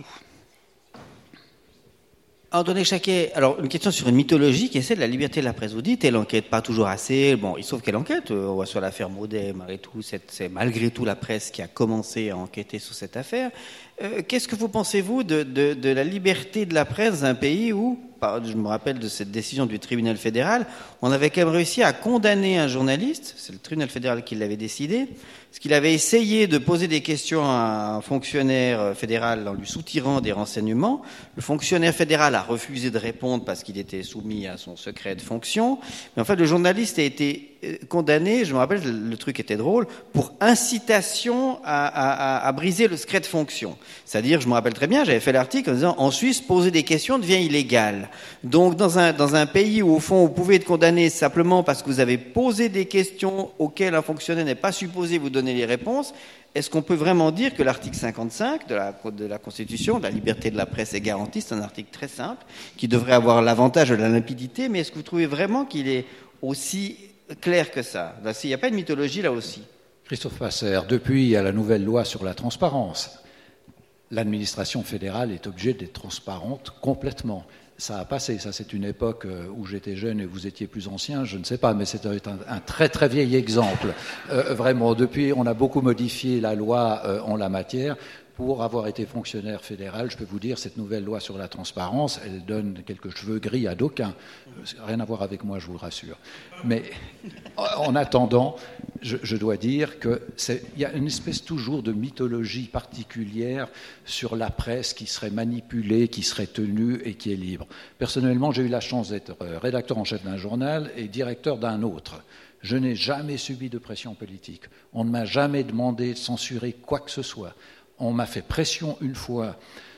Antonin Jacquet, alors une question sur une mythologie qui est celle de la liberté de la presse. Vous dites, elle enquête pas toujours assez. Bon, il sauf qu'elle enquête. On voit sur l'affaire Maudet, malgré tout, c'est malgré tout la presse qui a commencé à enquêter sur cette affaire. Qu'est-ce que vous pensez-vous de la liberté de la presse d'un pays où, je me rappelle de cette décision du tribunal fédéral, on avait quand même réussi à condamner un journaliste, c'est le tribunal fédéral qui l'avait décidé, parce qu'il avait essayé de poser des questions à un fonctionnaire fédéral en lui soutirant des renseignements. Le fonctionnaire fédéral a refusé de répondre parce qu'il était soumis à son secret de fonction. Mais en fait, le journaliste a été condamné, je me rappelle, le truc était drôle, pour incitation à briser le secret de fonction. C'est-à-dire, je me rappelle très bien, j'avais fait l'article en disant, en Suisse, poser des questions devient illégal. Donc, dans un pays où, au fond, vous pouvez être condamné simplement parce que vous avez posé des questions auxquelles un fonctionnaire n'est pas supposé vous donner les réponses, est-ce qu'on peut vraiment dire que l'article 55 de la Constitution, de la liberté de la presse est garantie? C'est un article très simple, qui devrait avoir l'avantage de la limpidité, mais est-ce que vous trouvez vraiment qu'il est aussi clair que ça? Il n'y a pas de mythologie là aussi. Christophe Passer, depuis la nouvelle loi sur la transparence, l'administration fédérale est obligée d'être transparente complètement. Ça a passé, ça c'est une époque où j'étais jeune et vous étiez plus ancien, je ne sais pas, mais c'est un très très vieil exemple. Vraiment, depuis on a beaucoup modifié la loi en la matière. Pour avoir été fonctionnaire fédéral, je peux vous dire, cette nouvelle loi sur la transparence, elle donne quelques cheveux gris à d'aucuns. Rien à voir avec moi, je vous rassure. Mais en attendant, je dois dire qu'il y a une espèce toujours de mythologie particulière sur la presse qui serait manipulée, qui serait tenue et qui est libre. Personnellement, j'ai eu la chance d'être rédacteur en chef d'un journal et directeur d'un autre. Je n'ai jamais subi de pression politique. On ne m'a jamais demandé de censurer quoi que ce soit. On m'a fait pression une fois,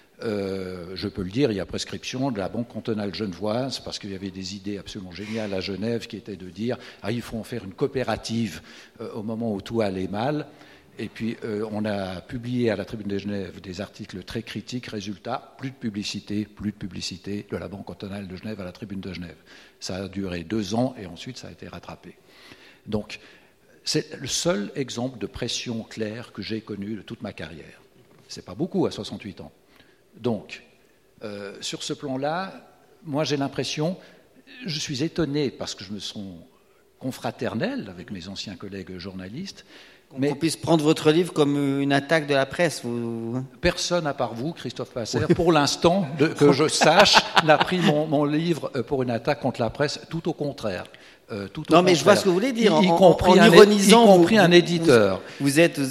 je peux le dire, il y a prescription de la Banque cantonale genevoise, parce qu'il y avait des idées absolument géniales à Genève qui étaient de dire « Ah, il faut en faire une coopérative au moment où tout allait mal ». Et puis, on a publié à la Tribune de Genève des articles très critiques. Résultat, plus de publicité de la Banque cantonale de Genève à la Tribune de Genève. Ça a duré 2 ans et ensuite ça a été rattrapé. Donc, c'est le seul exemple de pression claire que j'ai connu de toute ma carrière. C'est pas beaucoup à 68 ans. Donc, sur ce plan-là, moi j'ai l'impression, je suis étonné parce que je me sens confraternel avec mes anciens collègues journalistes. Qu'on puisse prendre votre livre comme une attaque de la presse. Personne à part vous, Christophe Passer, pour l'instant, que je sache, n'a pris mon livre pour une attaque contre la presse, tout au contraire. Mais je vois ce que vous voulez dire. Y compris un éditeur. Vous êtes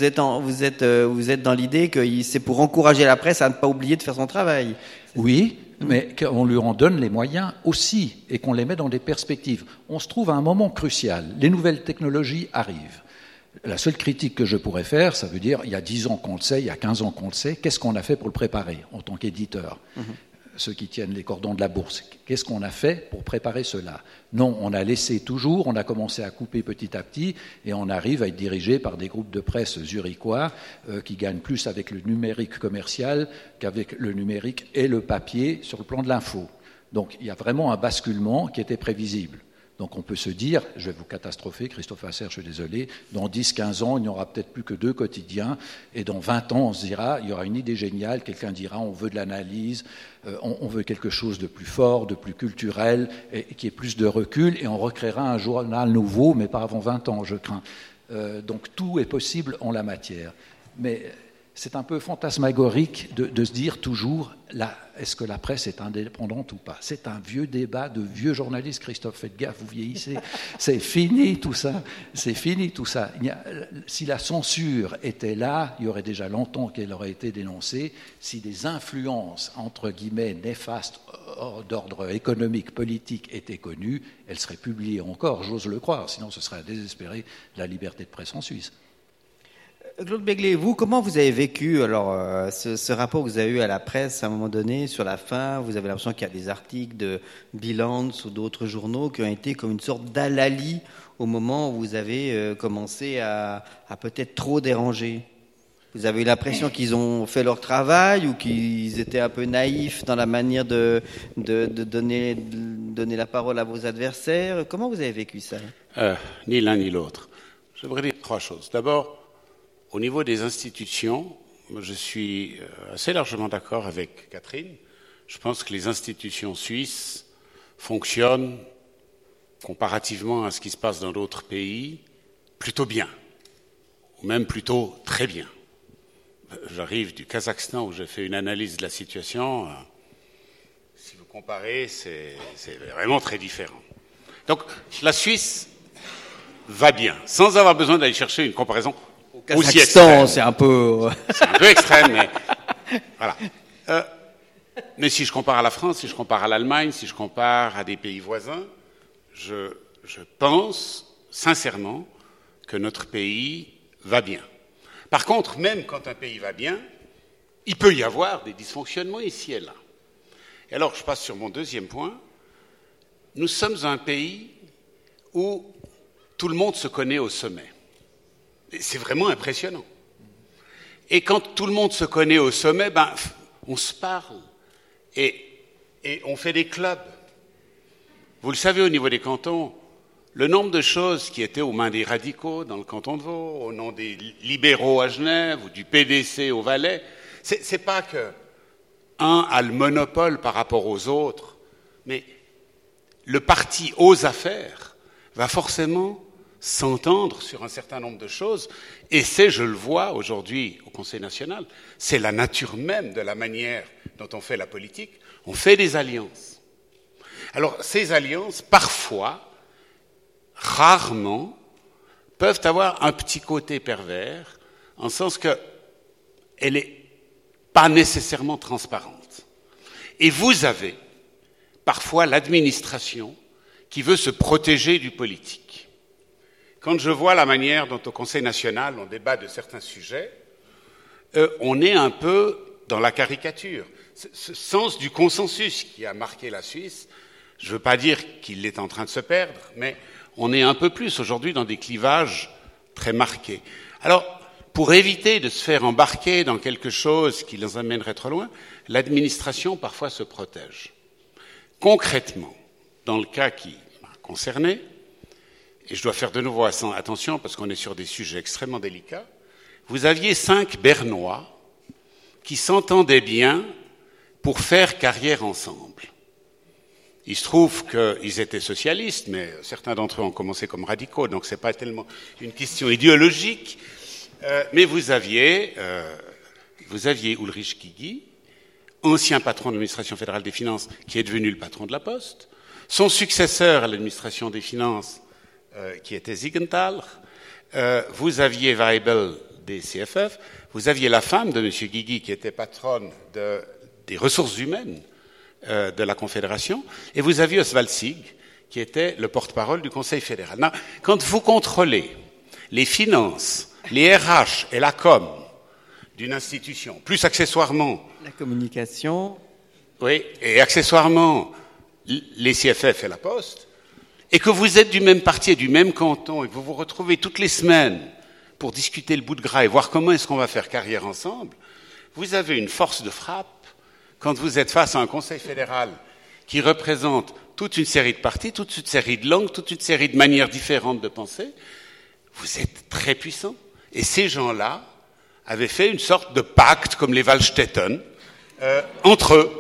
dans l'idée que c'est pour encourager la presse à ne pas oublier de faire son travail. Oui, mais qu'on lui en donne les moyens aussi et qu'on les met dans des perspectives. On se trouve à un moment crucial. Les nouvelles technologies arrivent. La seule critique que je pourrais faire, ça veut dire il y a 10 ans qu'on le sait, il y a 15 ans qu'on le sait, qu'est-ce qu'on a fait pour le préparer en tant qu'éditeur ? Ceux qui tiennent les cordons de la bourse. Qu'est-ce qu'on a fait pour préparer cela ? Non, on a laissé toujours, on a commencé à couper petit à petit et on arrive à être dirigé par des groupes de presse zurichois qui gagnent plus avec le numérique commercial qu'avec le numérique et le papier sur le plan de l'info. Donc il y a vraiment un basculement qui était prévisible. Donc on peut se dire, je vais vous catastropher, Christophe Passer, je suis désolé, dans 10-15 ans, il n'y aura peut-être plus que 2 quotidiens, et dans 20 ans, on se dira, il y aura une idée géniale, quelqu'un dira, on veut de l'analyse, on veut quelque chose de plus fort, de plus culturel, et qui ait plus de recul, et on recréera un journal nouveau, mais pas avant 20 ans, je crains. Donc tout est possible en la matière. Mais c'est un peu fantasmagorique de se dire toujours, est-ce que la presse est indépendante ou pas ? C'est un vieux débat de vieux journalistes. Christophe, faites gaffe, vous vieillissez. C'est fini tout ça. C'est fini tout ça. Si la censure était là, il y aurait déjà longtemps qu'elle aurait été dénoncée. Si des influences, entre guillemets, néfastes d'ordre économique, politique étaient connues, elles seraient publiées encore, j'ose le croire. Sinon, ce serait à désespérer la liberté de presse en Suisse. Claude Begley, vous, comment vous avez vécu ce rapport que vous avez eu à la presse à un moment donné, sur la fin? Vous avez l'impression qu'il y a des articles de Bilance ou d'autres journaux qui ont été comme une sorte d'hallali au moment où vous avez commencé à peut-être trop déranger. Vous avez eu l'impression qu'ils ont fait leur travail ou qu'ils étaient un peu naïfs dans la manière de donner la parole à vos adversaires? Comment vous avez vécu ça? Ni l'un ni l'autre. J'aimerais dire 3 choses. D'abord, au niveau des institutions, je suis assez largement d'accord avec Catherine. Je pense que les institutions suisses fonctionnent, comparativement à ce qui se passe dans d'autres pays, plutôt bien, ou même plutôt très bien. J'arrive du Kazakhstan où j'ai fait une analyse de la situation. Si vous comparez, c'est vraiment très différent. Donc la Suisse va bien, sans avoir besoin d'aller chercher une comparaison aussi extrême. C'est un peu extrême, mais voilà. Mais si je compare à la France, si je compare à l'Allemagne, si je compare à des pays voisins, je pense sincèrement que notre pays va bien. Par contre, même quand un pays va bien, il peut y avoir des dysfonctionnements ici et là. Et alors, je passe sur mon deuxième point. Nous sommes un pays où tout le monde se connaît au sommet. Et c'est vraiment impressionnant. Et quand tout le monde se connaît au sommet, on se parle et on fait des clubs. Vous le savez, au niveau des cantons, le nombre de choses qui étaient aux mains des radicaux dans le canton de Vaud, au nom des libéraux à Genève ou du PDC au Valais, c'est pas que un a le monopole par rapport aux autres, mais le parti aux affaires va forcément s'entendre sur un certain nombre de choses. Et c'est, je le vois aujourd'hui au Conseil national, c'est la nature même de la manière dont on fait la politique. On fait des alliances. Alors, ces alliances, parfois, rarement, peuvent avoir un petit côté pervers, en sens qu'elle n'est pas nécessairement transparente. Et vous avez parfois l'administration qui veut se protéger du politique. Quand je vois la manière dont au Conseil national on débat de certains sujets, on est un peu dans la caricature. Ce sens du consensus qui a marqué la Suisse, je ne veux pas dire qu'il est en train de se perdre, mais on est un peu plus aujourd'hui dans des clivages très marqués. Alors, pour éviter de se faire embarquer dans quelque chose qui les amènerait trop loin, l'administration parfois se protège. Concrètement, dans le cas qui m'a concerné, et je dois faire de nouveau attention parce qu'on est sur des sujets extrêmement délicats, vous aviez 5 Bernois qui s'entendaient bien pour faire carrière ensemble. Il se trouve qu'ils étaient socialistes, mais certains d'entre eux ont commencé comme radicaux, donc ce n'est pas tellement une question idéologique. Mais vous aviez Ulrich Guigui, ancien patron de l'administration fédérale des finances, qui est devenu le patron de la Poste, son successeur à l'administration des finances, qui était Ziegenthal, vous aviez Weibel des CFF, vous aviez la femme de M. Guigui, qui était patronne des ressources humaines de la Confédération, et vous aviez Oswald Sieg, qui était le porte-parole du Conseil fédéral. Non, quand vous contrôlez les finances, les RH et la com d'une institution, plus accessoirement la communication, oui, et accessoirement les CFF et la Poste, et que vous êtes du même parti et du même canton, et que vous vous retrouvez toutes les semaines pour discuter le bout de gras et voir comment est-ce qu'on va faire carrière ensemble, vous avez une force de frappe quand vous êtes face à un Conseil fédéral qui représente toute une série de partis, toute une série de langues, toute une série de manières différentes de penser. Vous êtes très puissant. Et ces gens-là avaient fait une sorte de pacte, comme les Waldstätten, entre eux.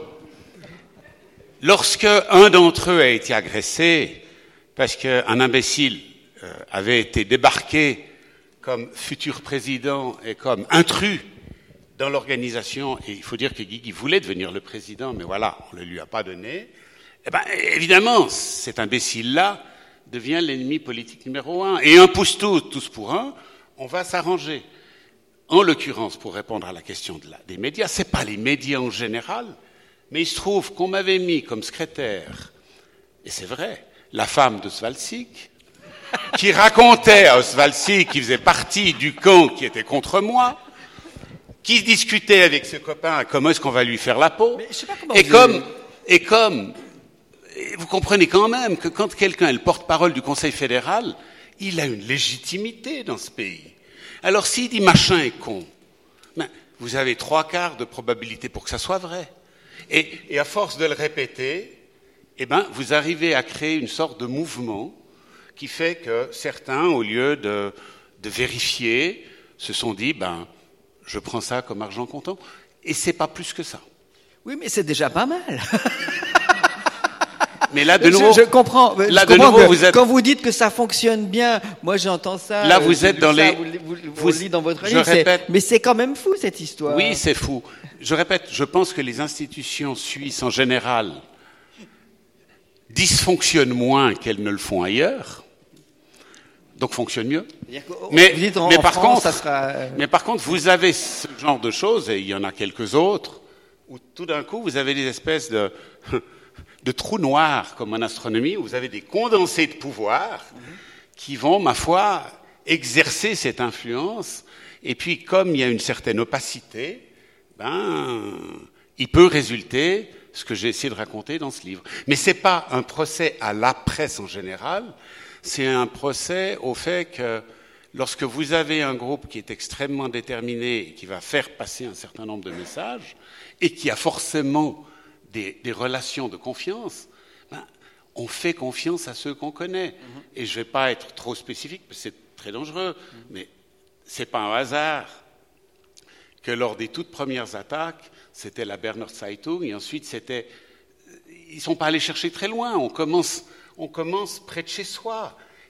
Lorsque un d'entre eux a été agressé, parce qu'un imbécile avait été débarqué comme futur président et comme intrus dans l'organisation, et il faut dire que Guigui voulait devenir le président, mais voilà, on ne le lui a pas donné, eh bien, évidemment, cet imbécile-là devient l'ennemi politique numéro 1. Et un pousse tout, tous pour un, on va s'arranger. En l'occurrence, pour répondre à la question des médias, ce n'est pas les médias en général, mais il se trouve qu'on m'avait mis comme secrétaire, et c'est vrai, la femme d'Oswald Sieg, qui racontait à Oswald Sieg qui faisait partie du camp qui était contre moi, qui discutait avec ses copains comment est-ce qu'on va lui faire la peau, et comme vous comprenez quand même que quand quelqu'un est le porte-parole du Conseil fédéral, il a une légitimité dans ce pays. Alors s'il dit machin est con, ben, vous avez 3/4 de probabilité pour que ça soit vrai. Et à force de le répéter, eh ben, vous arrivez à créer une sorte de mouvement qui fait que certains, au lieu de vérifier, se sont dit, ben, je prends ça comme argent comptant. Et c'est pas plus que ça. Oui, mais c'est déjà pas mal. Mais là, de nouveau, je comprends. Là, je comprends de nouveau, vous êtes. Quand vous dites que ça fonctionne bien, moi j'entends ça. Là, vous êtes dans les. Vous lisez dans votre je livre. répète. Mais c'est quand même fou cette histoire. Oui, c'est fou. Je répète, je pense que les institutions suisses en général dysfonctionnent moins qu'elles ne le font ailleurs, donc fonctionnent mieux. Mais par contre, vous avez ce genre de choses, et il y en a quelques autres, où tout d'un coup, vous avez des espèces de trous noirs, comme en astronomie, où vous avez des condensés de pouvoir qui vont, ma foi, exercer cette influence. Et puis, comme il y a une certaine opacité, ben, il peut résulter ce que j'ai essayé de raconter dans ce livre. Mais c'est pas un procès à la presse en général, c'est un procès au fait que lorsque vous avez un groupe qui est extrêmement déterminé et qui va faire passer un certain nombre de messages et qui a forcément des relations de confiance, ben, on fait confiance à ceux qu'on connaît. Et je ne vais pas être trop spécifique, parce que c'est très dangereux, mais ce n'est pas un hasard que lors des toutes premières attaques, c'était la Berner Zeitung, et ensuite ils ne sont pas allés chercher très loin, on commence près de chez soi.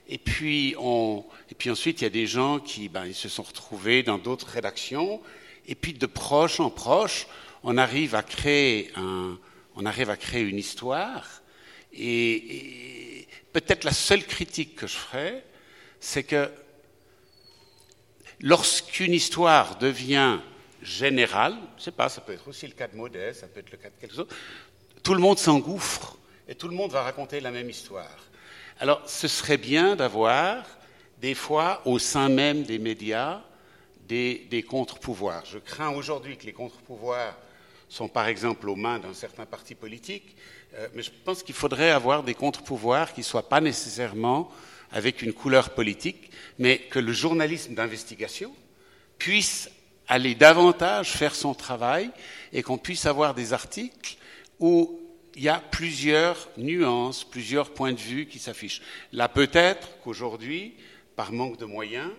Et puis ensuite, il y a des gens qui ils se sont retrouvés dans d'autres rédactions. Et puis de proche en proche, on arrive à créer une histoire. Et peut-être la seule critique que je ferais, c'est que lorsqu'une histoire devient générale, je ne sais pas, ça peut être aussi le cas de Maudet, ça peut être le cas de quelque chose, tout le monde s'engouffre et tout le monde va raconter la même histoire. Alors, ce serait bien d'avoir, des fois, au sein même des médias, des contre-pouvoirs. Je crains aujourd'hui que les contre-pouvoirs sont, par exemple, aux mains d'un certain parti politique, mais je pense qu'il faudrait avoir des contre-pouvoirs qui ne soient pas nécessairement avec une couleur politique, mais que le journalisme d'investigation puisse aller davantage faire son travail et qu'on puisse avoir des articles où il y a plusieurs nuances, plusieurs points de vue qui s'affichent. Là, peut-être qu'aujourd'hui, par manque de moyens,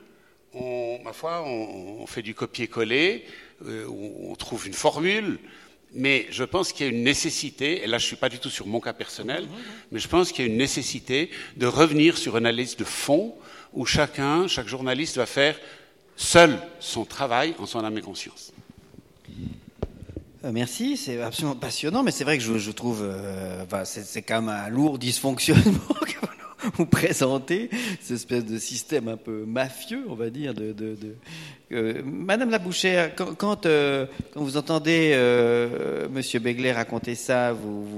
on fait du copier-coller, on trouve une formule, mais je pense qu'il y a une nécessité, et là je ne suis pas du tout sur mon cas personnel, mais je pense qu'il y a une nécessité de revenir sur une analyse de fond où chaque journaliste va faire seul son travail en son âme et conscience. Merci, c'est absolument passionnant, mais c'est vrai que je trouve, c'est quand même un lourd dysfonctionnement que vous présentez, cette espèce de système un peu mafieux, on va dire. Madame Labouchère, quand vous entendez Monsieur Begley raconter ça,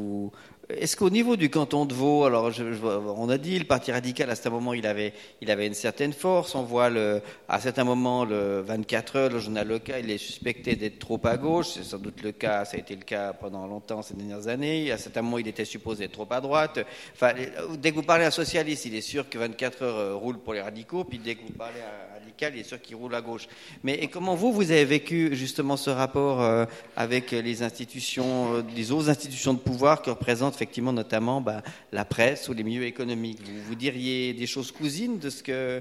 est-ce qu'au niveau du canton de Vaud, alors on a dit le Parti radical à certain moment il avait une certaine force. On voit à certains moments le 24 heures, le journal local, il est suspecté d'être trop à gauche. C'est sans doute le cas, ça a été le cas pendant longtemps ces dernières années. À certains moments il était supposé être trop à droite. Enfin, dès que vous parlez à un socialiste, il est sûr que 24 heures roule pour les radicaux. Puis dès que vous parlez à un radical, il est sûr qu'il roule à gauche. Mais comment vous avez vécu justement ce rapport avec les institutions, les autres institutions de pouvoir que représentent effectivement notamment la presse ou les milieux économiques? Vous diriez des choses cousines de ce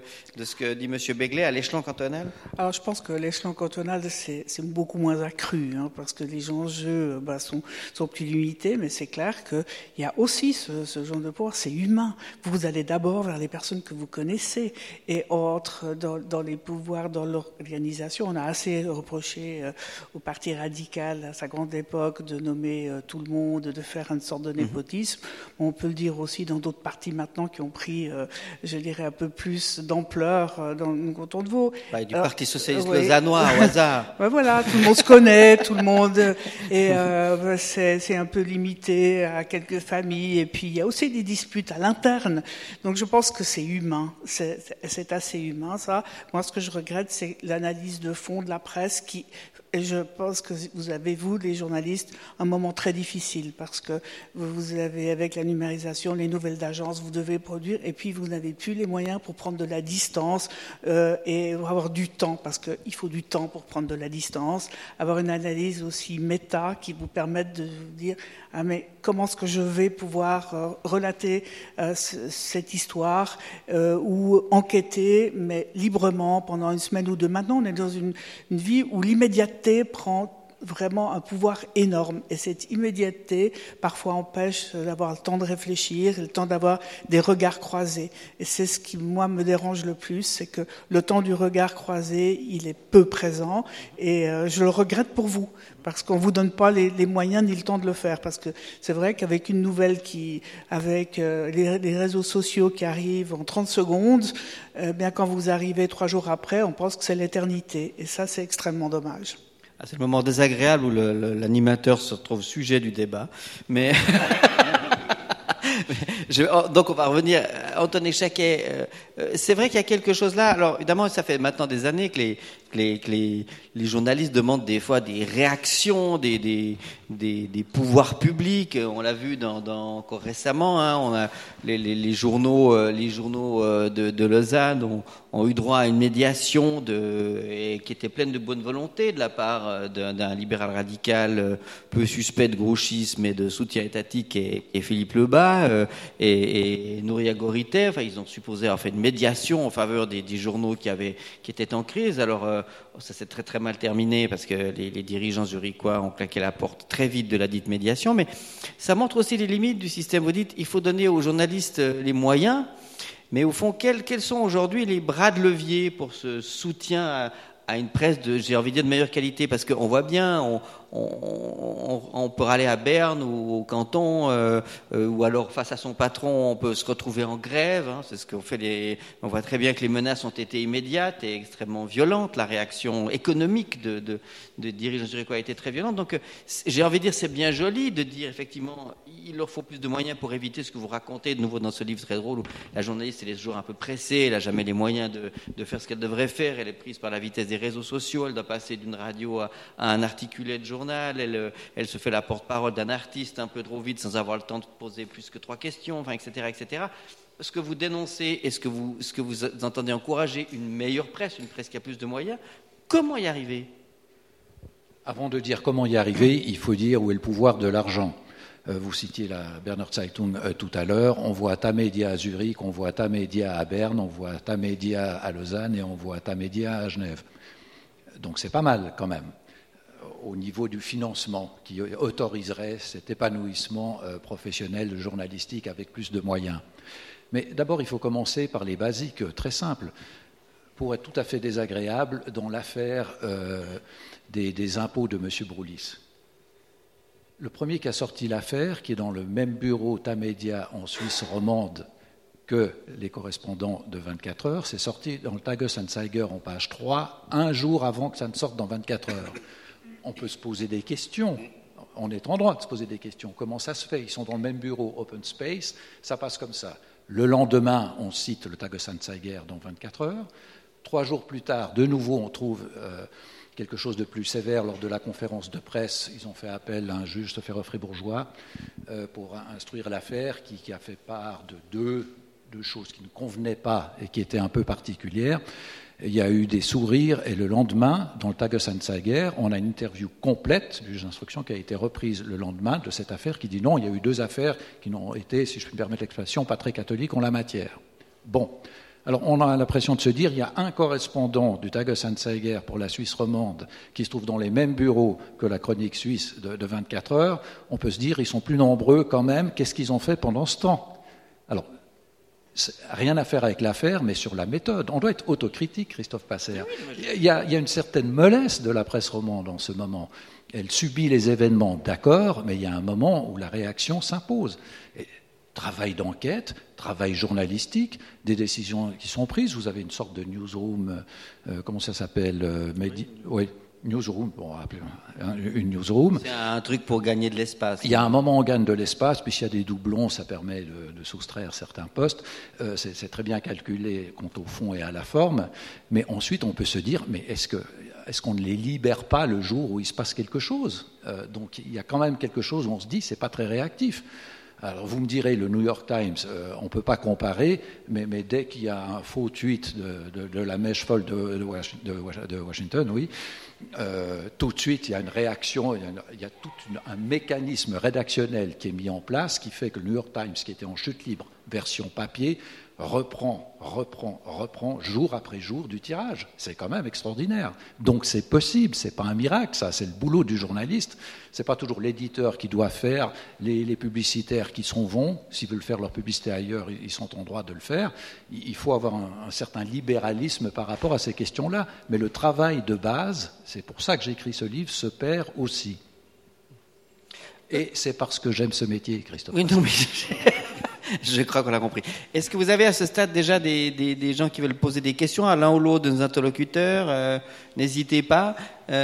que dit M. Begley à l'échelon cantonal? Alors je pense que l'échelon cantonal c'est beaucoup moins accru, parce que les enjeux sont plus limités, mais c'est clair qu'il y a aussi ce genre de pouvoir, c'est humain. Vous allez d'abord vers les personnes que vous connaissez, et dans les pouvoirs, dans l'organisation, on a assez reproché au Parti radical à sa grande époque de nommer tout le monde, de faire une sorte de népotisme. On peut le dire aussi dans d'autres partis maintenant qui ont pris, je dirais, un peu plus d'ampleur dans le canton de Vaud. Du Parti socialiste lausannois, au hasard. Voilà, tout le monde se connaît, tout le monde, et c'est un peu limité à quelques familles. Et puis il y a aussi des disputes à l'interne. Donc je pense que c'est humain, c'est assez humain ça. Moi, ce que je regrette, c'est l'analyse de fond de la presse et je pense que vous avez, vous, les journalistes, un moment très difficile parce que vous avez, avec la numérisation, les nouvelles d'agences, vous devez produire et puis vous n'avez plus les moyens pour prendre de la distance et avoir du temps parce qu'il faut du temps pour prendre de la distance, avoir une analyse aussi méta qui vous permette de vous dire « Ah mais comment est-ce que je vais pouvoir relater cette histoire ou enquêter mais librement pendant une semaine ou deux ». Maintenant, on est dans une vie où l'immédiateté prend vraiment un pouvoir énorme. Et cette immédiateté, parfois, empêche d'avoir le temps de réfléchir, le temps d'avoir des regards croisés. Et c'est ce qui, moi, me dérange le plus, c'est que le temps du regard croisé, il est peu présent. Et je le regrette pour vous, parce qu'on vous donne pas les moyens ni le temps de le faire. Parce que c'est vrai qu'avec une nouvelle avec les réseaux sociaux qui arrivent en 30 secondes, bien quand vous arrivez 3 jours après, on pense que c'est l'éternité. Et ça, c'est extrêmement dommage. C'est le moment désagréable où l'animateur se retrouve sujet du débat. Mais donc on va revenir. Antoine Chaquet, c'est vrai qu'il y a quelque chose là. Alors évidemment, ça fait maintenant des années que les journalistes demandent des fois des réactions des pouvoirs publics. On l'a vu encore récemment. On a les journaux de Lausanne ont eu droit à une médiation qui était pleine de bonne volonté de la part d'un libéral radical peu suspect de gauchisme et de soutien étatique et Philippe Lebas et Nouria Gorité. Enfin, ils ont supposé avoir fait une médiation en faveur des journaux qui étaient en crise. Alors ça s'est très très mal terminé parce que les dirigeants zurichois ont claqué la porte très vite de la dite médiation, mais ça montre aussi les limites du système. Vous dites il faut donner aux journalistes les moyens. Mais au fond, quels sont aujourd'hui les bras de levier pour ce soutien à une presse j'ai envie de dire, de meilleure qualité? Parce qu'on voit bien, on peut aller à Berne ou au canton, ou alors face à son patron, on peut se retrouver en grève. C'est ce qu'on fait. On voit très bien que les menaces ont été immédiates et extrêmement violentes. La réaction économique de dirigeants zurichois a été très violente. Donc, j'ai envie de dire, c'est bien joli de dire effectivement, il leur faut plus de moyens pour éviter ce que vous racontez de nouveau dans ce livre très drôle où la journaliste elle est toujours un peu pressée, elle n'a jamais les moyens de faire ce qu'elle devrait faire, elle est prise par la vitesse des réseaux sociaux, elle doit passer d'une radio à un articulé de journal, elle se fait la porte-parole d'un artiste un peu trop vite sans avoir le temps de poser plus que 3 questions, enfin, etc., etc. Ce que vous dénoncez et ce que vous entendez encourager, une meilleure presse, une presse qui a plus de moyens, comment y arriver? Avant de dire comment y arriver, il faut dire où est le pouvoir de l'argent. Vous citiez la Berner Zeitung tout à l'heure, on voit Tamedia à Zurich, on voit Tamedia à Berne, on voit Tamedia à Lausanne et on voit Tamedia à Genève. Donc c'est pas mal quand même, au niveau du financement qui autoriserait cet épanouissement professionnel, journalistique avec plus de moyens. Mais d'abord, il faut commencer par les basiques très simples. Pour être tout à fait désagréable, dans l'affaire des impôts de M. Broulis. Le premier qui a sorti l'affaire, qui est dans le même bureau Tamedia en Suisse romande que les correspondants de 24 heures, c'est sorti dans le Tagesanzeiger en page 3, un jour avant que ça ne sorte dans 24 heures. On peut se poser des questions, on est en droit de se poser des questions. Comment ça se fait? Ils sont dans le même bureau, Open Space, ça passe comme ça. Le lendemain, on cite le Tagesanzeiger dans 24 heures. 3 jours plus tard, de nouveau, on trouve quelque chose de plus sévère lors de la conférence de presse. Ils ont fait appel à un juge fribourgeois pour instruire l'affaire qui a fait part de deux choses qui ne convenaient pas et qui étaient un peu particulières. Il y a eu des sourires et le lendemain, dans le Tagesanzeiger, on a une interview complète du juge d'instruction qui a été reprise le lendemain de cette affaire qui dit non, il y a eu 2 affaires qui n'ont été, si je puis me permettre l'expression, pas très catholiques en la matière. Bon. Alors, on a l'impression de se dire, il y a un correspondant du Tagesanzeiger pour la Suisse romande qui se trouve dans les mêmes bureaux que la chronique suisse de 24 heures. On peut se dire, ils sont plus nombreux quand même. Qu'est-ce qu'ils ont fait pendant ce temps? Alors, rien à faire avec l'affaire, mais sur la méthode. On doit être autocritique, Christophe Passer. Il y a une certaine mollesse de la presse romande en ce moment. Elle subit les événements, d'accord, mais il y a un moment où la réaction s'impose. Travail d'enquête, travail journalistique, des décisions qui sont prises. Vous avez une sorte de newsroom, comment ça s'appelle? Oui, newsroom, bon, une newsroom. C'est un truc pour gagner de l'espace. Il y a un moment où on gagne de l'espace, puis s'il y a des doublons, ça permet de soustraire certains postes. C'est très bien calculé quant au fond et à la forme. Mais ensuite, on peut se dire, mais est-ce qu'on ne les libère pas le jour où il se passe quelque chose? Donc il y a quand même quelque chose où on se dit, c'est pas très réactif. Alors vous me direz, le New York Times, on ne peut pas comparer, mais dès qu'il y a un faux tweet de la mèche folle de Washington, oui, tout de suite il y a une réaction, il y a tout un mécanisme rédactionnel qui est mis en place qui fait que le New York Times, qui était en chute libre, version papier, reprend jour après jour du tirage. C'est quand même extraordinaire. Donc c'est possible, c'est pas un miracle, ça, c'est le boulot du journaliste. C'est pas toujours l'éditeur qui doit faire, les publicitaires qui vont, s'ils veulent faire leur publicité ailleurs, ils sont en droit de le faire. Il faut avoir un certain libéralisme par rapport à ces questions-là. Mais le travail de base, c'est pour ça que j'ai écrit ce livre, se perd aussi. Et c'est parce que j'aime ce métier, Christophe. Oui, non, mais je crois qu'on l'a compris. Est-ce que vous avez à ce stade déjà des gens qui veulent poser des questions à l'un ou l'autre de nos interlocuteurs? N'hésitez pas.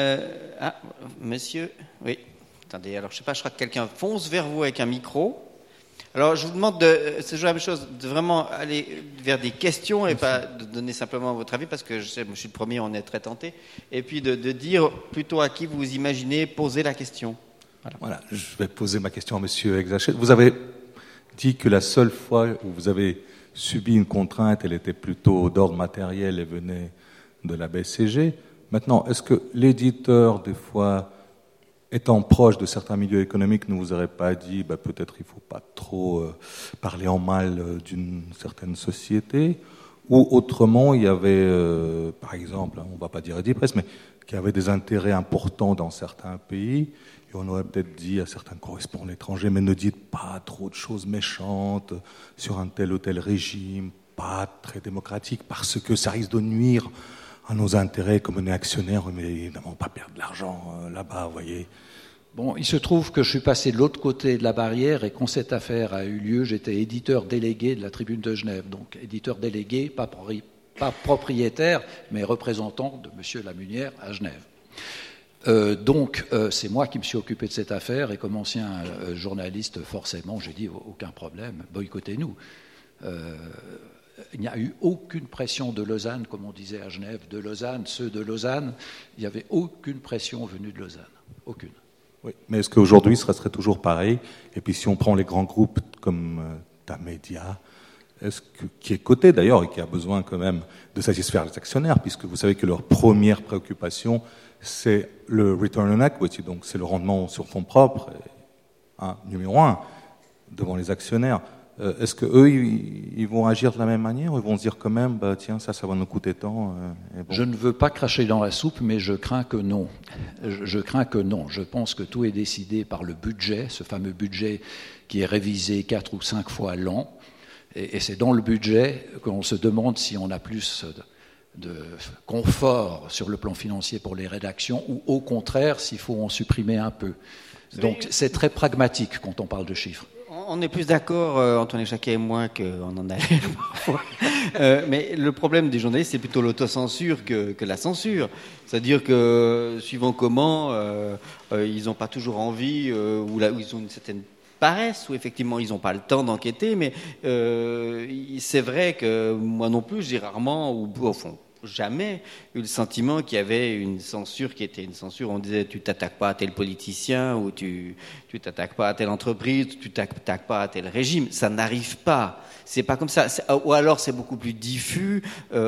Monsieur, oui. Attendez, alors je sais pas, je crois que quelqu'un fonce vers vous avec un micro. Alors je vous demande c'est toujours la même chose, de vraiment aller vers des questions et pas de donner simplement votre avis, parce que je suis le premier, on est très tenté. Et puis de dire plutôt à qui vous imaginez poser la question. Voilà, je vais poser ma question à Monsieur Exarchet. Vous avez dit que la seule fois où vous avez subi une contrainte, elle était plutôt d'ordre matériel et venait de la BCG. Maintenant, est-ce que l'éditeur, des fois, étant proche de certains milieux économiques, ne vous aurait pas dit peut-être il ne faut pas trop parler en mal d'une certaine société? Ou autrement, il y avait, par exemple, on ne va pas dire Edipresse, mais qui avait des intérêts importants dans certains pays. Et on aurait peut-être dit à certains correspondants étrangers, mais ne dites pas trop de choses méchantes sur un tel ou tel régime, pas très démocratique parce que ça risque de nuire à nos intérêts comme on est actionnaire, mais évidemment pas perdre de l'argent là-bas, vous voyez. Bon, il se trouve que je suis passé de l'autre côté de la barrière et quand cette affaire a eu lieu, j'étais éditeur délégué de la Tribune de Genève. Donc éditeur délégué, pas propriétaire, mais représentant de M. Lamunière à Genève. Donc c'est moi qui me suis occupé de cette affaire et comme ancien journaliste, forcément, j'ai dit aucun problème, boycottez-nous. Il n'y a eu aucune pression de Lausanne, comme on disait à Genève, de Lausanne, ceux de Lausanne, il n'y avait aucune pression venue de Lausanne, aucune. Oui, mais est-ce qu'aujourd'hui, ce serait toujours pareil? Et puis si on prend les grands groupes comme Tamedia, qui est coté d'ailleurs et qui a besoin quand même de satisfaire les actionnaires, puisque vous savez que leur première préoccupation, c'est le return on equity, donc c'est le rendement sur fonds propres, numéro 1, devant les actionnaires. Est-ce qu'eux, ils vont agir de la même manière ou ils vont se dire quand même, bah, tiens, ça va nous coûter tant et bon. Je ne veux pas cracher dans la soupe, mais je crains que non. Je crains que non. Je pense que tout est décidé par le budget, ce fameux budget qui est révisé 4 ou 5 fois l'an. Et c'est dans le budget qu'on se demande si on a plus de confort sur le plan financier pour les rédactions ou au contraire s'il faut en supprimer un peu. Donc c'est très pragmatique quand on parle de chiffres. On est plus d'accord, Antoine Jacquet et moi, qu'on en a l'air parfois. Mais le problème des journalistes, c'est plutôt l'autocensure que la censure. C'est-à-dire que, suivant comment, ils n'ont pas toujours envie, ou ils ont une certaine paresse, ou effectivement ils n'ont pas le temps d'enquêter, mais c'est vrai que moi non plus, j'ai rarement, ou au fond, jamais eu le sentiment qu'il y avait une censure qui était une censure. On disait tu t'attaques pas à tel politicien ou tu t'attaques pas à telle entreprise, tu t'attaques pas à tel régime. Ça n'arrive pas. C'est pas comme ça. Ou alors c'est beaucoup plus diffus.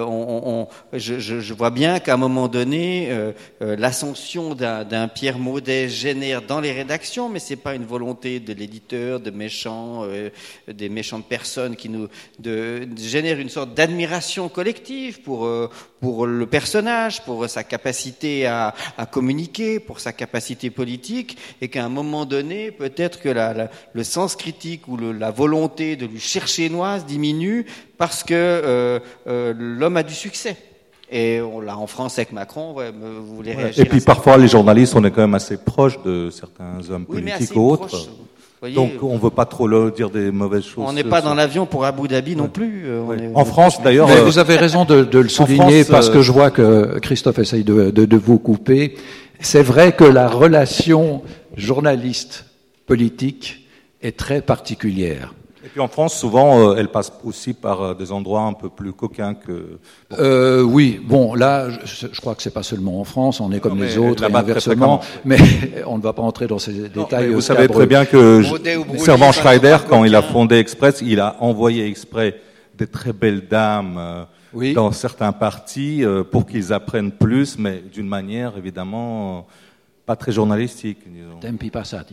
Je vois bien qu'à un moment donné, l'ascension d'un Pierre Maudet génère dans les rédactions, mais c'est pas une volonté de l'éditeur, des méchantes personnes qui génèrent une sorte d'admiration collective pour le personnage, pour sa capacité à communiquer, pour sa capacité politique, et qu'à un moment donné, peut-être que le sens critique ou la volonté de lui chercher noise diminue parce que l'homme a du succès. Et on l'a en France avec Macron, vous voulez réagir? Et puis parfois, les journalistes, on est quand même assez proches de certains hommes politiques ou autres. Proche. Voyez, donc on ne veut pas trop leur dire des mauvaises choses. On n'est pas dans l'avion pour Abu Dhabi non plus. En France, d'ailleurs... Mais vous avez raison de le souligner, parce que je vois que Christophe essaye de vous couper. C'est vrai que la relation journaliste-politique est très particulière. Et puis en France, souvent, elle passe aussi par des endroits un peu plus coquins que... Oui, bon, là, je crois que c'est pas seulement en France, on est comme les autres, et inversement, mais on ne va pas entrer dans ces détails. Vous savez très bien que Servan Schreider, quand il a fondé Express, il a envoyé exprès des très belles dames dans certains partis pour qu'ils apprennent plus, mais d'une manière, évidemment, pas très journalistique, disons. Tempi passati.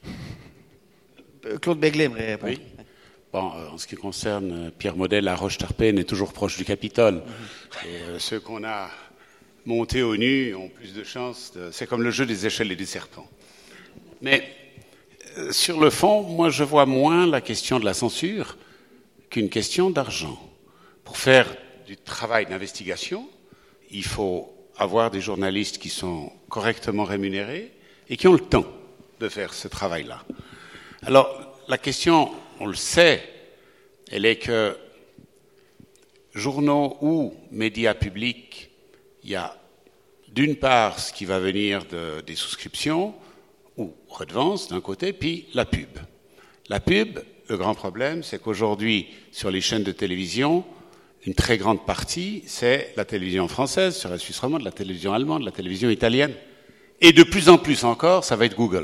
Claude Begley aimerait répondre. Oui. Bon, en ce qui concerne Pierre Maudet, la Roche-Tarpène est toujours proche du Capitole. Et ceux qu'on a montés au nu ont plus de chances. C'est comme le jeu des échelles et des serpents. Mais sur le fond, moi je vois moins la question de la censure qu'une question d'argent. Pour faire du travail d'investigation, il faut avoir des journalistes qui sont correctement rémunérés et qui ont le temps de faire ce travail-là. Alors, la question, on le sait, elle est que journaux ou médias publics, il y a d'une part ce qui va venir des souscriptions ou redevances d'un côté, puis la pub. La pub, le grand problème, c'est qu'aujourd'hui, sur les chaînes de télévision, une très grande partie, c'est la télévision française, sur la Suisse romande, la télévision allemande, la télévision italienne. Et de plus en plus encore, ça va être Google.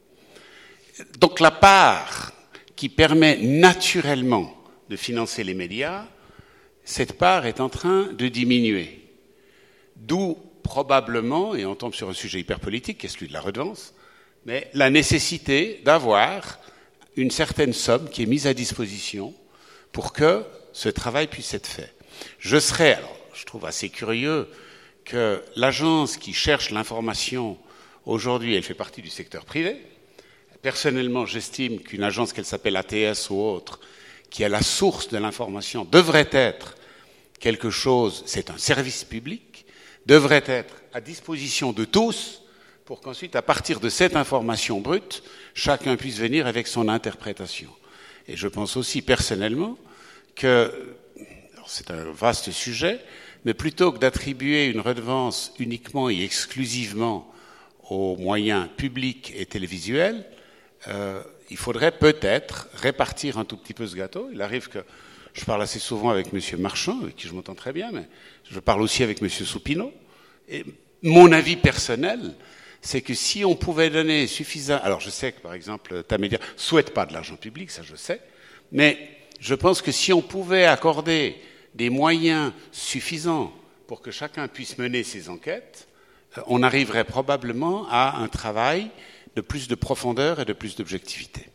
Donc la part qui permet naturellement de financer les médias, cette part est en train de diminuer. D'où probablement, et on tombe sur un sujet hyper politique, qui est celui de la redevance, mais la nécessité d'avoir une certaine somme qui est mise à disposition pour que ce travail puisse être fait. Je trouve assez curieux que l'agence qui cherche l'information, aujourd'hui, elle fait partie du secteur privé. Personnellement, j'estime qu'une agence qu'elle s'appelle ATS ou autre, qui est la source de l'information, devrait être quelque chose, c'est un service public, devrait être à disposition de tous pour qu'ensuite, à partir de cette information brute, chacun puisse venir avec son interprétation. Et je pense aussi personnellement que, alors c'est un vaste sujet, mais plutôt que d'attribuer une redevance uniquement et exclusivement aux moyens publics et télévisuels, il faudrait peut-être répartir un tout petit peu ce gâteau. Il arrive que je parle assez souvent avec M. Marchand, avec qui je m'entends très bien, mais je parle aussi avec M. Soupineau. Et mon avis personnel, c'est que si on pouvait donner suffisamment... Alors je sais que, par exemple, Tamedia ne souhaite pas de l'argent public, ça je sais, mais je pense que si on pouvait accorder des moyens suffisants pour que chacun puisse mener ses enquêtes, on arriverait probablement à un travail de plus de profondeur et de plus d'objectivité.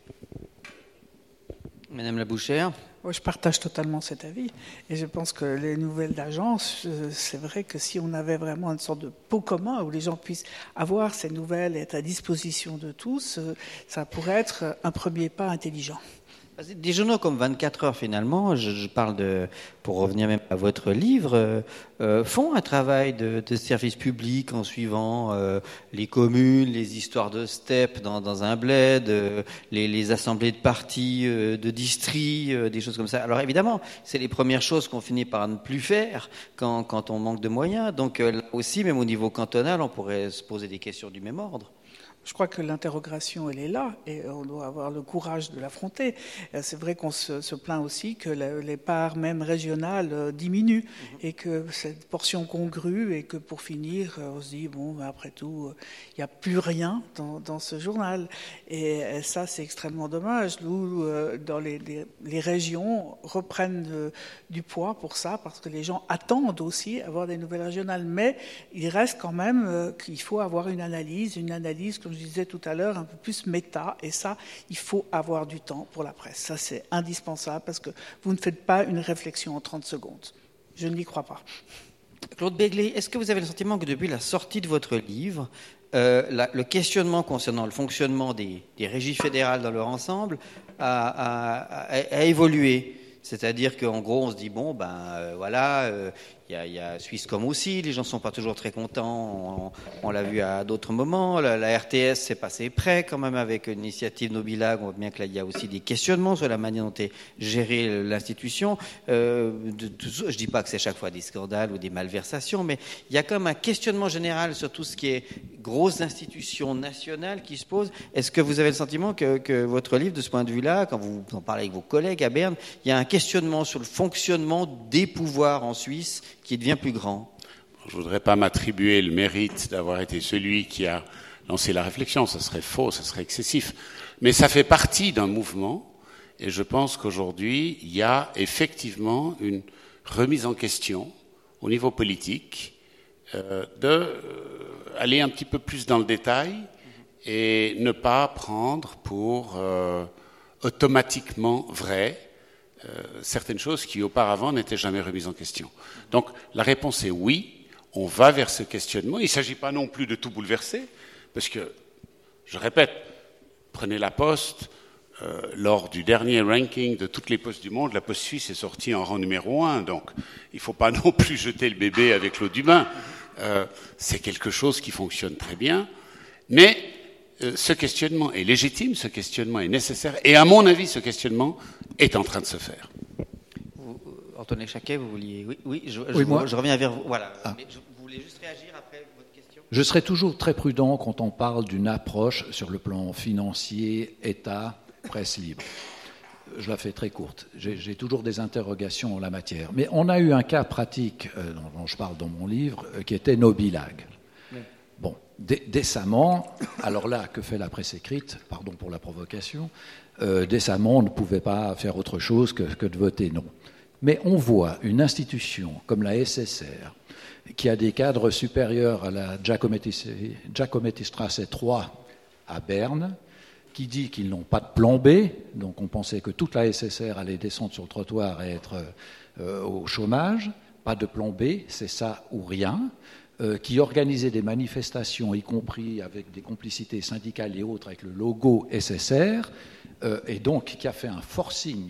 Madame Labouchère. Oui, je partage totalement cet avis. Et je pense que les nouvelles d'agences, c'est vrai que si on avait vraiment une sorte de pot commun où les gens puissent avoir ces nouvelles et être à disposition de tous, ça pourrait être un premier pas intelligent. Des journaux comme 24 heures, finalement, je parle de, pour revenir même à votre livre, font un travail de service public en suivant les communes, les histoires de steppe dans un bled, les assemblées de partis, de districts, des choses comme ça. Alors évidemment, c'est les premières choses qu'on finit par ne plus faire quand on manque de moyens. Donc là aussi, même au niveau cantonal, on pourrait se poser des questions du même ordre. Je crois que l'interrogation, elle est là, et on doit avoir le courage de l'affronter. C'est vrai qu'on se plaint aussi que les parts même régionales diminuent, et que cette portion congrue, et que pour finir, on se dit, bon, après tout, il n'y a plus rien dans ce journal. Et ça, c'est extrêmement dommage. Nous, dans les régions, reprennent du poids pour ça, parce que les gens attendent aussi avoir des nouvelles régionales. Mais il reste quand même qu'il faut avoir une analyse, comme je disais tout à l'heure, un peu plus méta, et ça, il faut avoir du temps pour la presse. Ça, c'est indispensable, parce que vous ne faites pas une réflexion en 30 secondes. Je n'y crois pas. Claude Begley, est-ce que vous avez le sentiment que depuis la sortie de votre livre, le questionnement concernant le fonctionnement des régies fédérales dans leur ensemble a évolué ? C'est-à-dire qu'en gros, on se dit, bon, il y a Swisscom aussi, les gens ne sont pas toujours très contents, on l'a vu à d'autres moments, la RTS s'est passée près quand même avec une initiative Nobilag, on voit bien que là il y a aussi des questionnements sur la manière dont est gérée l'institution. Je ne dis pas que c'est chaque fois des scandales ou des malversations, mais il y a quand même un questionnement général sur tout ce qui est grosses institutions nationales qui se posent. Est-ce que vous avez le sentiment que votre livre, de ce point de vue-là, quand vous en parlez avec vos collègues à Berne, il y a un questionnement sur le fonctionnement des pouvoirs en Suisse qui devient plus grand? Je ne voudrais pas m'attribuer le mérite d'avoir été celui qui a lancé la réflexion, ça serait faux, ça serait excessif. Mais ça fait partie d'un mouvement, et je pense qu'aujourd'hui, il y a effectivement une remise en question au niveau politique, d'aller un petit peu plus dans le détail et ne pas prendre pour automatiquement vrai certaines choses qui auparavant n'étaient jamais remises en question. Donc la réponse est oui, on va vers ce questionnement. Il ne s'agit pas non plus de tout bouleverser, parce que, je répète, prenez la Poste, lors du dernier ranking de toutes les postes du monde, la Poste suisse est sortie en rang numéro 1, donc il ne faut pas non plus jeter le bébé avec l'eau du bain. C'est quelque chose qui fonctionne très bien, mais ce questionnement est légitime, ce questionnement est nécessaire, et à mon avis, ce questionnement est en train de se faire. Antoine Chaquet, vous vouliez... Oui, je reviens vers vous. Voilà. Mais vous voulez juste réagir après votre question ? Je serai toujours très prudent quand on parle d'une approche sur le plan financier, État, presse libre. Je la fais très courte. J'ai toujours des interrogations en la matière. Mais on a eu un cas pratique, dont je parle dans mon livre, qui était Nobilag. Bon, décemment, alors là, que fait la presse écrite ? Pardon pour la provocation. Décemment, on ne pouvait pas faire autre chose que de voter non. Mais on voit une institution comme la SSR, qui a des cadres supérieurs à la Giacometti-Strasse 3 à Berne, qui dit qu'ils n'ont pas de plan B, donc on pensait que toute la SSR allait descendre sur le trottoir et être au chômage, pas de plan B, c'est ça ou rien, qui organisait des manifestations, y compris avec des complicités syndicales et autres, avec le logo SSR, et donc qui a fait un forcing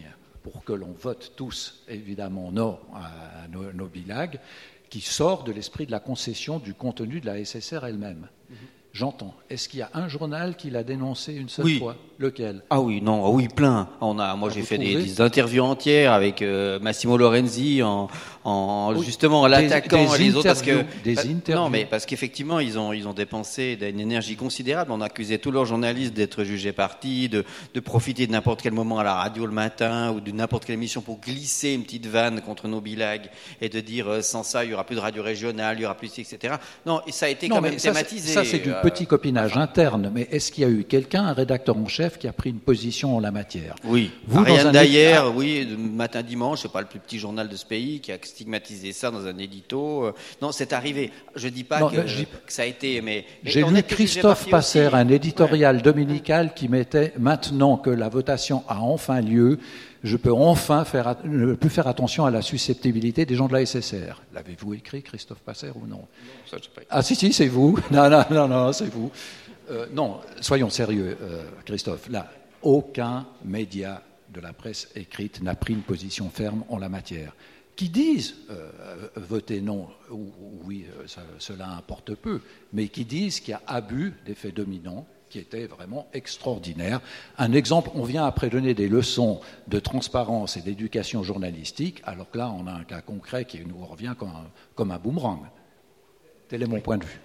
pour que l'on vote tous, évidemment, non à nos bilagues, qui sort de l'esprit de la concession du contenu de la SSR elle-même. J'entends. Est-ce qu'il y a un journal qui l'a dénoncé une seule fois ? Lequel ? Ah oui, non, oui, plein. Moi, j'ai fait des interviews entières avec Massimo Lorenzi justement en l'attaquant les autres interviews. Non, mais parce qu'effectivement, ils ont dépensé une énergie considérable. On accusait tous leurs journalistes d'être jugés partis, de profiter de n'importe quel moment à la radio le matin ou de n'importe quelle émission pour glisser une petite vanne contre nos bilagues et de dire sans ça, il y aura plus de radio régionale, il y aura plus etc. Non, et ça a été quand même thématisé. Ça, c'est du petit copinage interne. Mais est-ce qu'il y a eu quelqu'un, un rédacteur en chef, qui a pris une position en la matière ? Oui. Ariane le matin dimanche, c'est pas le plus petit journal de ce pays, qui a stigmatisé ça dans un édito. Non, c'est arrivé. Je dis pas que ça a été, mais j'ai lu Christophe Passer, un éditorial dominical qui mettait maintenant que la votation a enfin lieu, je peux enfin ne plus faire attention à la susceptibilité des gens de la SSR. L'avez-vous écrit, Christophe Passer, ou non ? Ça, je sais pas. Ah si, c'est vous. Non, c'est vous. Non, soyons sérieux, Christophe. Là, aucun média de la presse écrite n'a pris une position ferme en la matière. Qui disent voter non ou oui, cela importe peu, mais qui disent qu'il y a abus d'effet dominant qui était vraiment extraordinaire. Un exemple, on vient après donner des leçons de transparence et d'éducation journalistique, alors que là, on a un cas concret qui nous revient comme un boomerang. Tel est mon point de vue.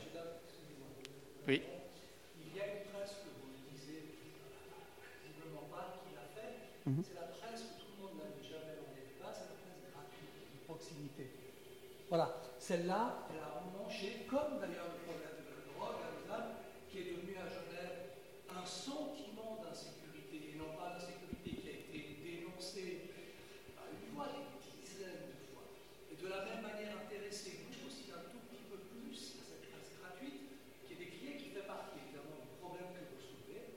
Oui. Il y a une presse que vous le disiez, visiblement pas, qui l'a fait. C'est la presse que tout le monde n'avait jamais dans les débats, c'est la presse gratuite, de proximité. Voilà, celle-là, elle a emmanché, comme d'ailleurs le problème de la drogue à Lausanne, qui est devenu à Genève un sentiment d'insécurité, et non pas d'insécurité qui a été dénoncé une fois, des dizaines de fois. Et de la même manière, intéressez-vous aussi un tout petit peu plus à cette presse gratuite qui est décriée, qui fait partie évidemment du problème que vous soulevez,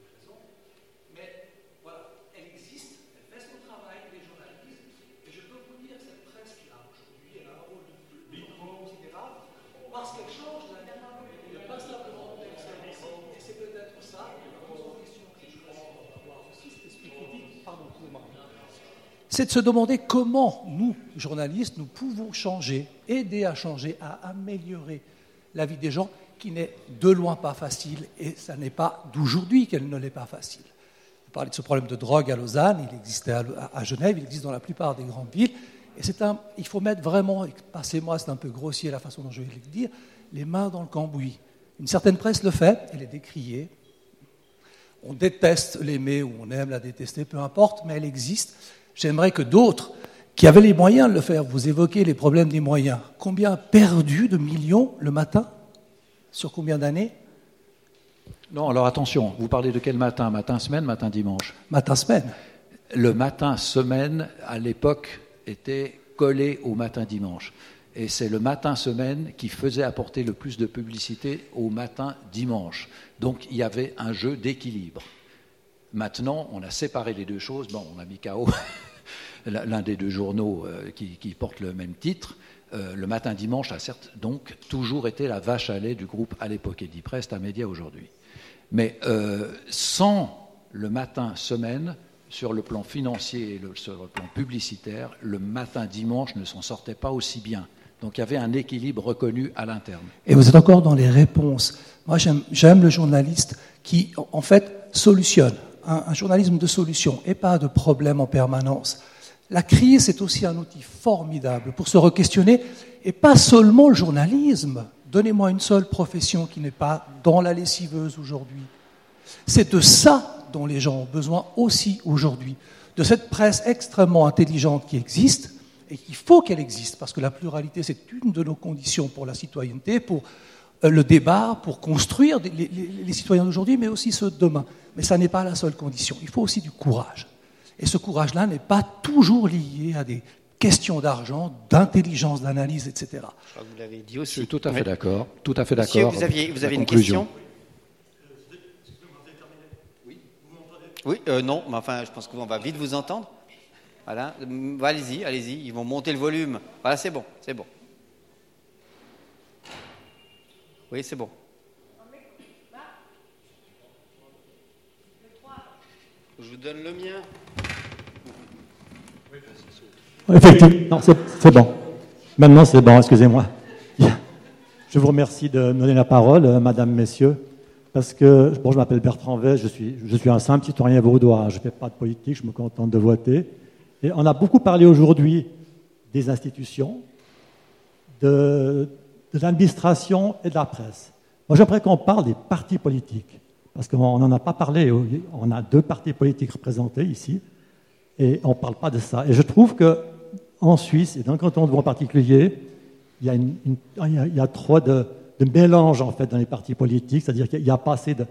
mais voilà, elle existe, elle fait son travail, les journalistes, et je peux vous dire, cette presse-là, aujourd'hui, elle a un rôle considérable, parce qu'elle change la norme, elle n'est pas simplement de service, et c'est peut-être ça, la question que je voudrais avoir aussi, cet esprit critique, pardon, excusez-moi, c'est de se demander comment nous, journalistes, nous pouvons changer, aider à changer, à améliorer la vie des gens, qui n'est de loin pas facile, et ça n'est pas d'aujourd'hui qu'elle ne l'est pas facile. Vous parlez de ce problème de drogue à Lausanne, il existait à Genève, il existe dans la plupart des grandes villes, et il faut mettre vraiment, passez-moi, c'est un peu grossier la façon dont je vais le dire, les mains dans le cambouis. Une certaine presse le fait, elle est décriée, on déteste l'aimer ou on aime la détester, peu importe, mais elle existe. J'aimerais que d'autres, qui avaient les moyens de le faire, vous évoquez les problèmes des moyens. Combien perdu de millions le matin ? Sur combien d'années ? Non, alors attention, vous parlez de quel matin ? Matin-semaine, matin-dimanche ? Matin-semaine. Le matin-semaine, à l'époque, était collé au matin-dimanche. Et c'est le matin-semaine qui faisait apporter le plus de publicité au matin-dimanche. Donc il y avait un jeu d'équilibre. Maintenant, on a séparé les deux choses. Bon, on a mis KO l'un des deux journaux qui porte le même titre. Le matin-dimanche a certes donc toujours été la vache à lait du groupe à l'époque Edipresse, un média aujourd'hui. Mais sans le matin-semaine, sur le plan financier et sur le plan publicitaire, le matin-dimanche ne s'en sortait pas aussi bien. Donc il y avait un équilibre reconnu à l'interne. Et vous êtes encore dans les réponses. Moi, j'aime le journaliste qui, en fait, solutionne. Un journalisme de solution et pas de problème en permanence. La crise est aussi un outil formidable pour se re-questionner, et pas seulement le journalisme. Donnez-moi une seule profession qui n'est pas dans la lessiveuse aujourd'hui. C'est de ça dont les gens ont besoin aussi aujourd'hui, de cette presse extrêmement intelligente qui existe, et qu'il faut qu'elle existe, parce que la pluralité, c'est une de nos conditions pour la citoyenneté, pour le débat, pour construire les citoyens d'aujourd'hui, mais aussi ceux de demain. Mais ça n'est pas la seule condition. Il faut aussi du courage. Et ce courage-là n'est pas toujours lié à des questions d'argent, d'intelligence, d'analyse, etc. Je crois que vous l'avez dit aussi. Je suis tout à fait d'accord. Tout à fait Monsieur, d'accord. vous avez une question ? Oui, non, mais enfin, je pense qu'on va vite vous entendre. Voilà, allez-y, ils vont monter le volume. Voilà, c'est bon. Oui, c'est bon. Je vous donne le mien. Effectivement, non, c'est bon. Maintenant, c'est bon, excusez-moi. Je vous remercie de me donner la parole, madame, messieurs, parce que, bon, je m'appelle Bertrand Vey, je suis un simple citoyen vaudois, je ne fais pas de politique, je me contente de voter. Et on a beaucoup parlé aujourd'hui des institutions, de l'administration et de la presse. Moi, j'aimerais qu'on parle des partis politiques, parce qu'on n'en a pas parlé. On a 2 partis politiques représentés ici, et on ne parle pas de ça. Et je trouve qu'en Suisse, et dans le canton de Vaud en particulier, il y a trop de mélange, en fait, dans les partis politiques, c'est-à-dire qu'il n'y a pas assez de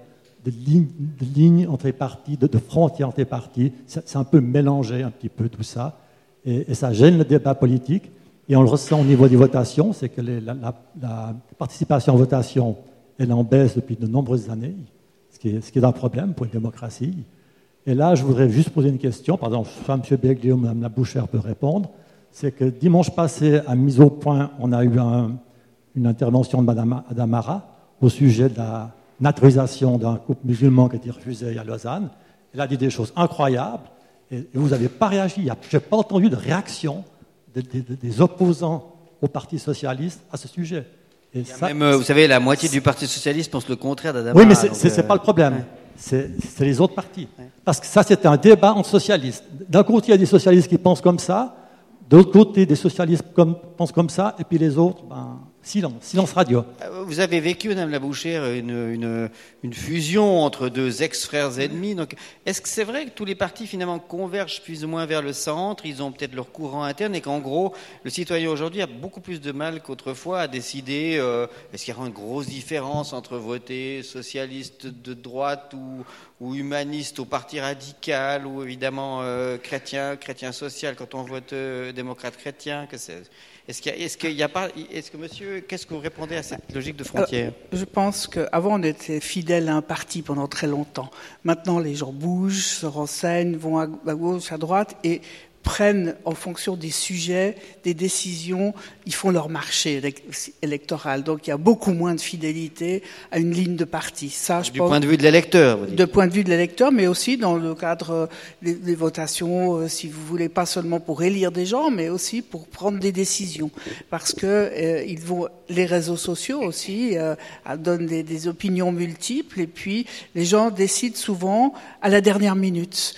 lignes entre les partis, de frontières entre les partis. C'est un peu mélangé, un petit peu, tout ça. Et ça gêne le débat politique. Et on le ressent au niveau des votations, c'est que la participation en votation, elle est en baisse depuis de nombreuses années, ce qui est un problème pour une démocratie. Et là, je voudrais juste poser une question, pardon, soit M. Begley ou Mme Labouchère peut répondre. C'est que dimanche passé, à Mise au Point, on a eu une intervention de Mme Adamara au sujet de la naturalisation d'un couple musulman qui a été refusé à Lausanne. Elle a dit des choses incroyables et vous n'avez pas réagi. Je n'ai pas entendu de réaction des opposants au Parti socialiste à ce sujet. Et ça, même, vous savez, la moitié du Parti socialiste pense le contraire d'Adamara. Oui, mais ce n'est pas le problème. Ouais. C'est les autres partis. Ouais. Parce que ça, c'était un débat entre socialistes. D'un côté, il y a des socialistes qui pensent comme ça. De l'autre côté, des socialistes pensent comme ça, et puis les autres, silence radio. Vous avez vécu, Madame Labouchère, une fusion entre 2 ex-frères ennemis. Donc, est-ce que c'est vrai que tous les partis, finalement, convergent plus ou moins vers le centre? Ils ont peut-être leur courant interne, et qu'en gros, le citoyen aujourd'hui a beaucoup plus de mal qu'autrefois à décider est-ce qu'il y aura une grosse différence entre voter socialiste de droite ou humaniste au parti radical, ou évidemment chrétien social quand on vote démocrate chrétien. Est-ce que monsieur, qu'est-ce que vous répondez à cette logique de frontière? Je pense qu'avant on était fidèle à un parti pendant très longtemps. Maintenant les gens bougent, se renseignent, vont à gauche, à droite et prennent en fonction des sujets, des décisions, ils font leur marché électoral. Donc il y a beaucoup moins de fidélité à une ligne de parti. Ça, je pense, point de vue de l'électeur, vous dites. De point de vue de l'électeur, mais aussi dans le cadre des votations, si vous voulez, pas seulement pour élire des gens, mais aussi pour prendre des décisions. Parce que les réseaux sociaux aussi donnent des opinions multiples, et puis les gens décident souvent à la dernière minute.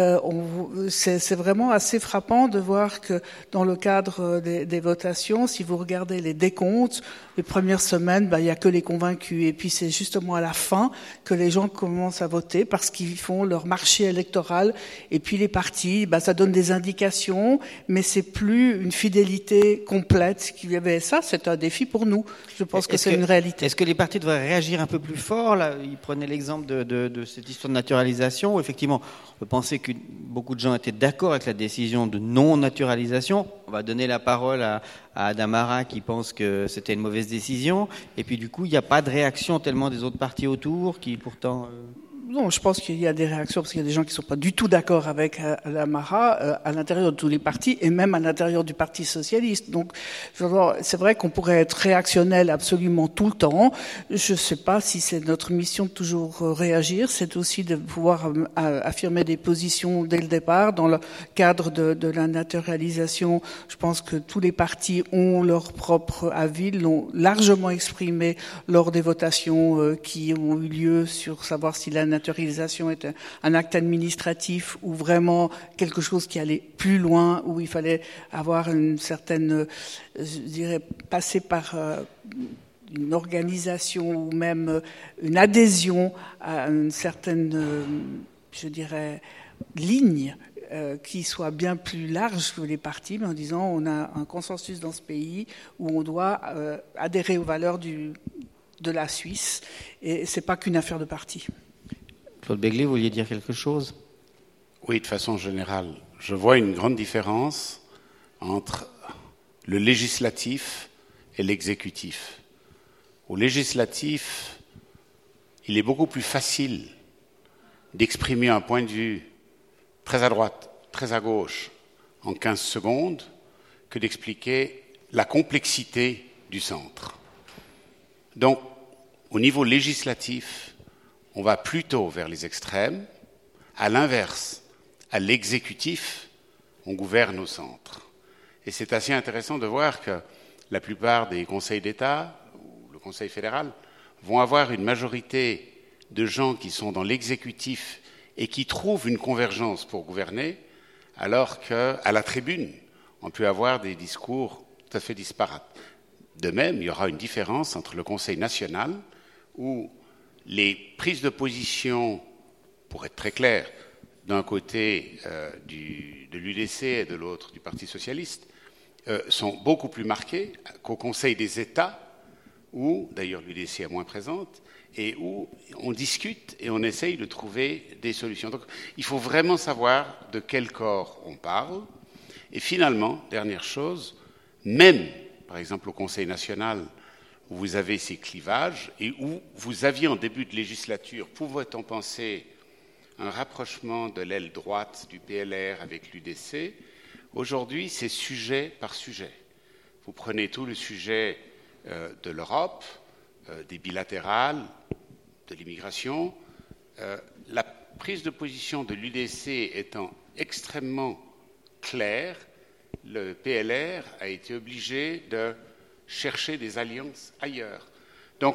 C'est vraiment assez frappant de voir que dans le cadre des votations, si vous regardez les décomptes, les premières semaines, il n'y a que les convaincus. Et puis c'est justement à la fin que les gens commencent à voter parce qu'ils font leur marché électoral. Et puis les partis, ça donne des indications, mais c'est plus une fidélité complète qu'il y avait. Ça, c'est un défi pour nous. Je pense que c'est une réalité. Est-ce que les partis devraient réagir un peu plus fort? Là, il prenait l'exemple de cette histoire de naturalisation, où effectivement, on peut penser que beaucoup de gens étaient d'accord avec la décision de non-naturalisation. On va donner la parole à Adamara qui pense que c'était une mauvaise décision. Et puis du coup, il n'y a pas de réaction tellement des autres partis autour qui pourtant... Non, je pense qu'il y a des réactions parce qu'il y a des gens qui ne sont pas du tout d'accord avec Adamara à l'intérieur de tous les partis et même à l'intérieur du Parti socialiste. Donc, c'est vrai qu'on pourrait être réactionnel absolument tout le temps. Je ne sais pas si c'est notre mission de toujours réagir. C'est aussi de pouvoir affirmer des positions dès le départ. Dans le cadre de la naturalisation, je pense que tous les partis ont leur propre avis, l'ont largement exprimé lors des votations qui ont eu lieu sur savoir si la naturalisation est un acte administratif ou vraiment quelque chose qui allait plus loin, où il fallait avoir une certaine, je dirais, passer par une organisation ou même une adhésion à une certaine, je dirais, ligne qui soit bien plus large que les partis, mais en disant on a un consensus dans ce pays où on doit adhérer aux valeurs de la Suisse, et c'est pas qu'une affaire de parti. Claude Begley, vous vouliez dire quelque chose? Oui, de façon générale. Je vois une grande différence entre le législatif et l'exécutif. Au législatif, il est beaucoup plus facile d'exprimer un point de vue très à droite, très à gauche, en 15 secondes, que d'expliquer la complexité du centre. Donc, au niveau législatif, on va plutôt vers les extrêmes. À l'inverse, à l'exécutif, on gouverne au centre. Et c'est assez intéressant de voir que la plupart des conseils d'État, ou le Conseil fédéral, vont avoir une majorité de gens qui sont dans l'exécutif et qui trouvent une convergence pour gouverner, alors qu'à la tribune, on peut avoir des discours tout à fait disparates. De même, il y aura une différence entre le Conseil national, où les prises de position, pour être très clair, d'un côté de l'UDC et de l'autre du Parti socialiste, sont beaucoup plus marquées qu'au Conseil des États, où, d'ailleurs l'UDC est moins présente, et où on discute et on essaye de trouver des solutions. Donc il faut vraiment savoir de quel corps on parle. Et finalement, dernière chose, même, par exemple, au Conseil national, où vous avez ces clivages, et où vous aviez en début de législature, pouvait-on penser un rapprochement de l'aile droite du PLR avec l'UDC, aujourd'hui, c'est sujet par sujet. Vous prenez tout le sujet de l'Europe, des bilatérales, de l'immigration, la prise de position de l'UDC étant extrêmement claire, le PLR a été obligé de chercher des alliances ailleurs. Donc,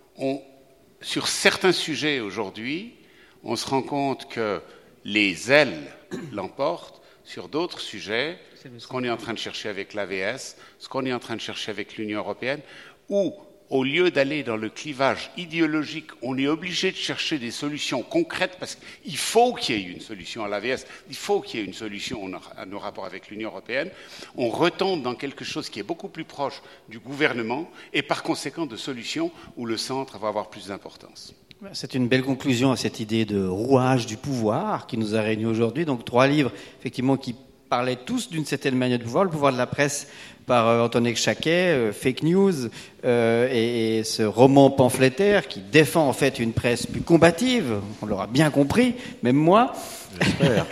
sur certains sujets aujourd'hui, on se rend compte que les ailes l'emportent. Sur d'autres sujets, ce qu'on est en train de chercher avec l'AVS, ce qu'on est en train de chercher avec l'Union européenne, où, au lieu d'aller dans le clivage idéologique, on est obligé de chercher des solutions concrètes, parce qu'il faut qu'il y ait une solution à l'AVS, il faut qu'il y ait une solution à nos rapports avec l'Union européenne. On retombe dans quelque chose qui est beaucoup plus proche du gouvernement, et par conséquent de solutions où le centre va avoir plus d'importance. C'est une belle conclusion à cette idée de rouage du pouvoir qui nous a réunis aujourd'hui. Donc 3 livres, effectivement, qui parlaient tous d'une certaine manière de pouvoir. Le pouvoir de la presse par Antoine Exchaquet, Fake News, et ce roman pamphlétaire qui défend en fait une presse plus combative. On l'aura bien compris, même moi. J'espère.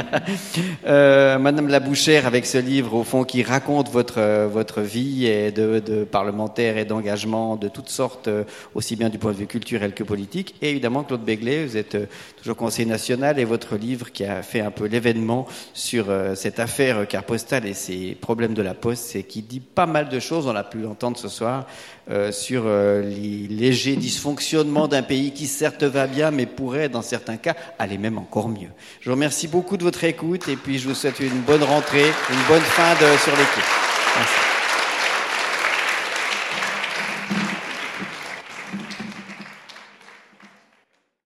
Madame Labouchère, avec ce livre, au fond, qui raconte votre vie et de parlementaire et d'engagement de toutes sortes, aussi bien du point de vue culturel que politique. Et évidemment, Claude Béglé, vous êtes toujours conseiller national, et votre livre qui a fait un peu l'événement sur cette affaire Carte Postale et ces problèmes de la Poste, et qui dit pas mal de choses, on l'a pu entendre ce soir, sur les légers dysfonctionnements d'un pays qui certes va bien, mais pourrait, dans certains cas, aller même encore mieux. Je vous remercie beaucoup de votre écoute, et puis je vous souhaite une bonne rentrée, une bonne fin sur l'équipe. Merci.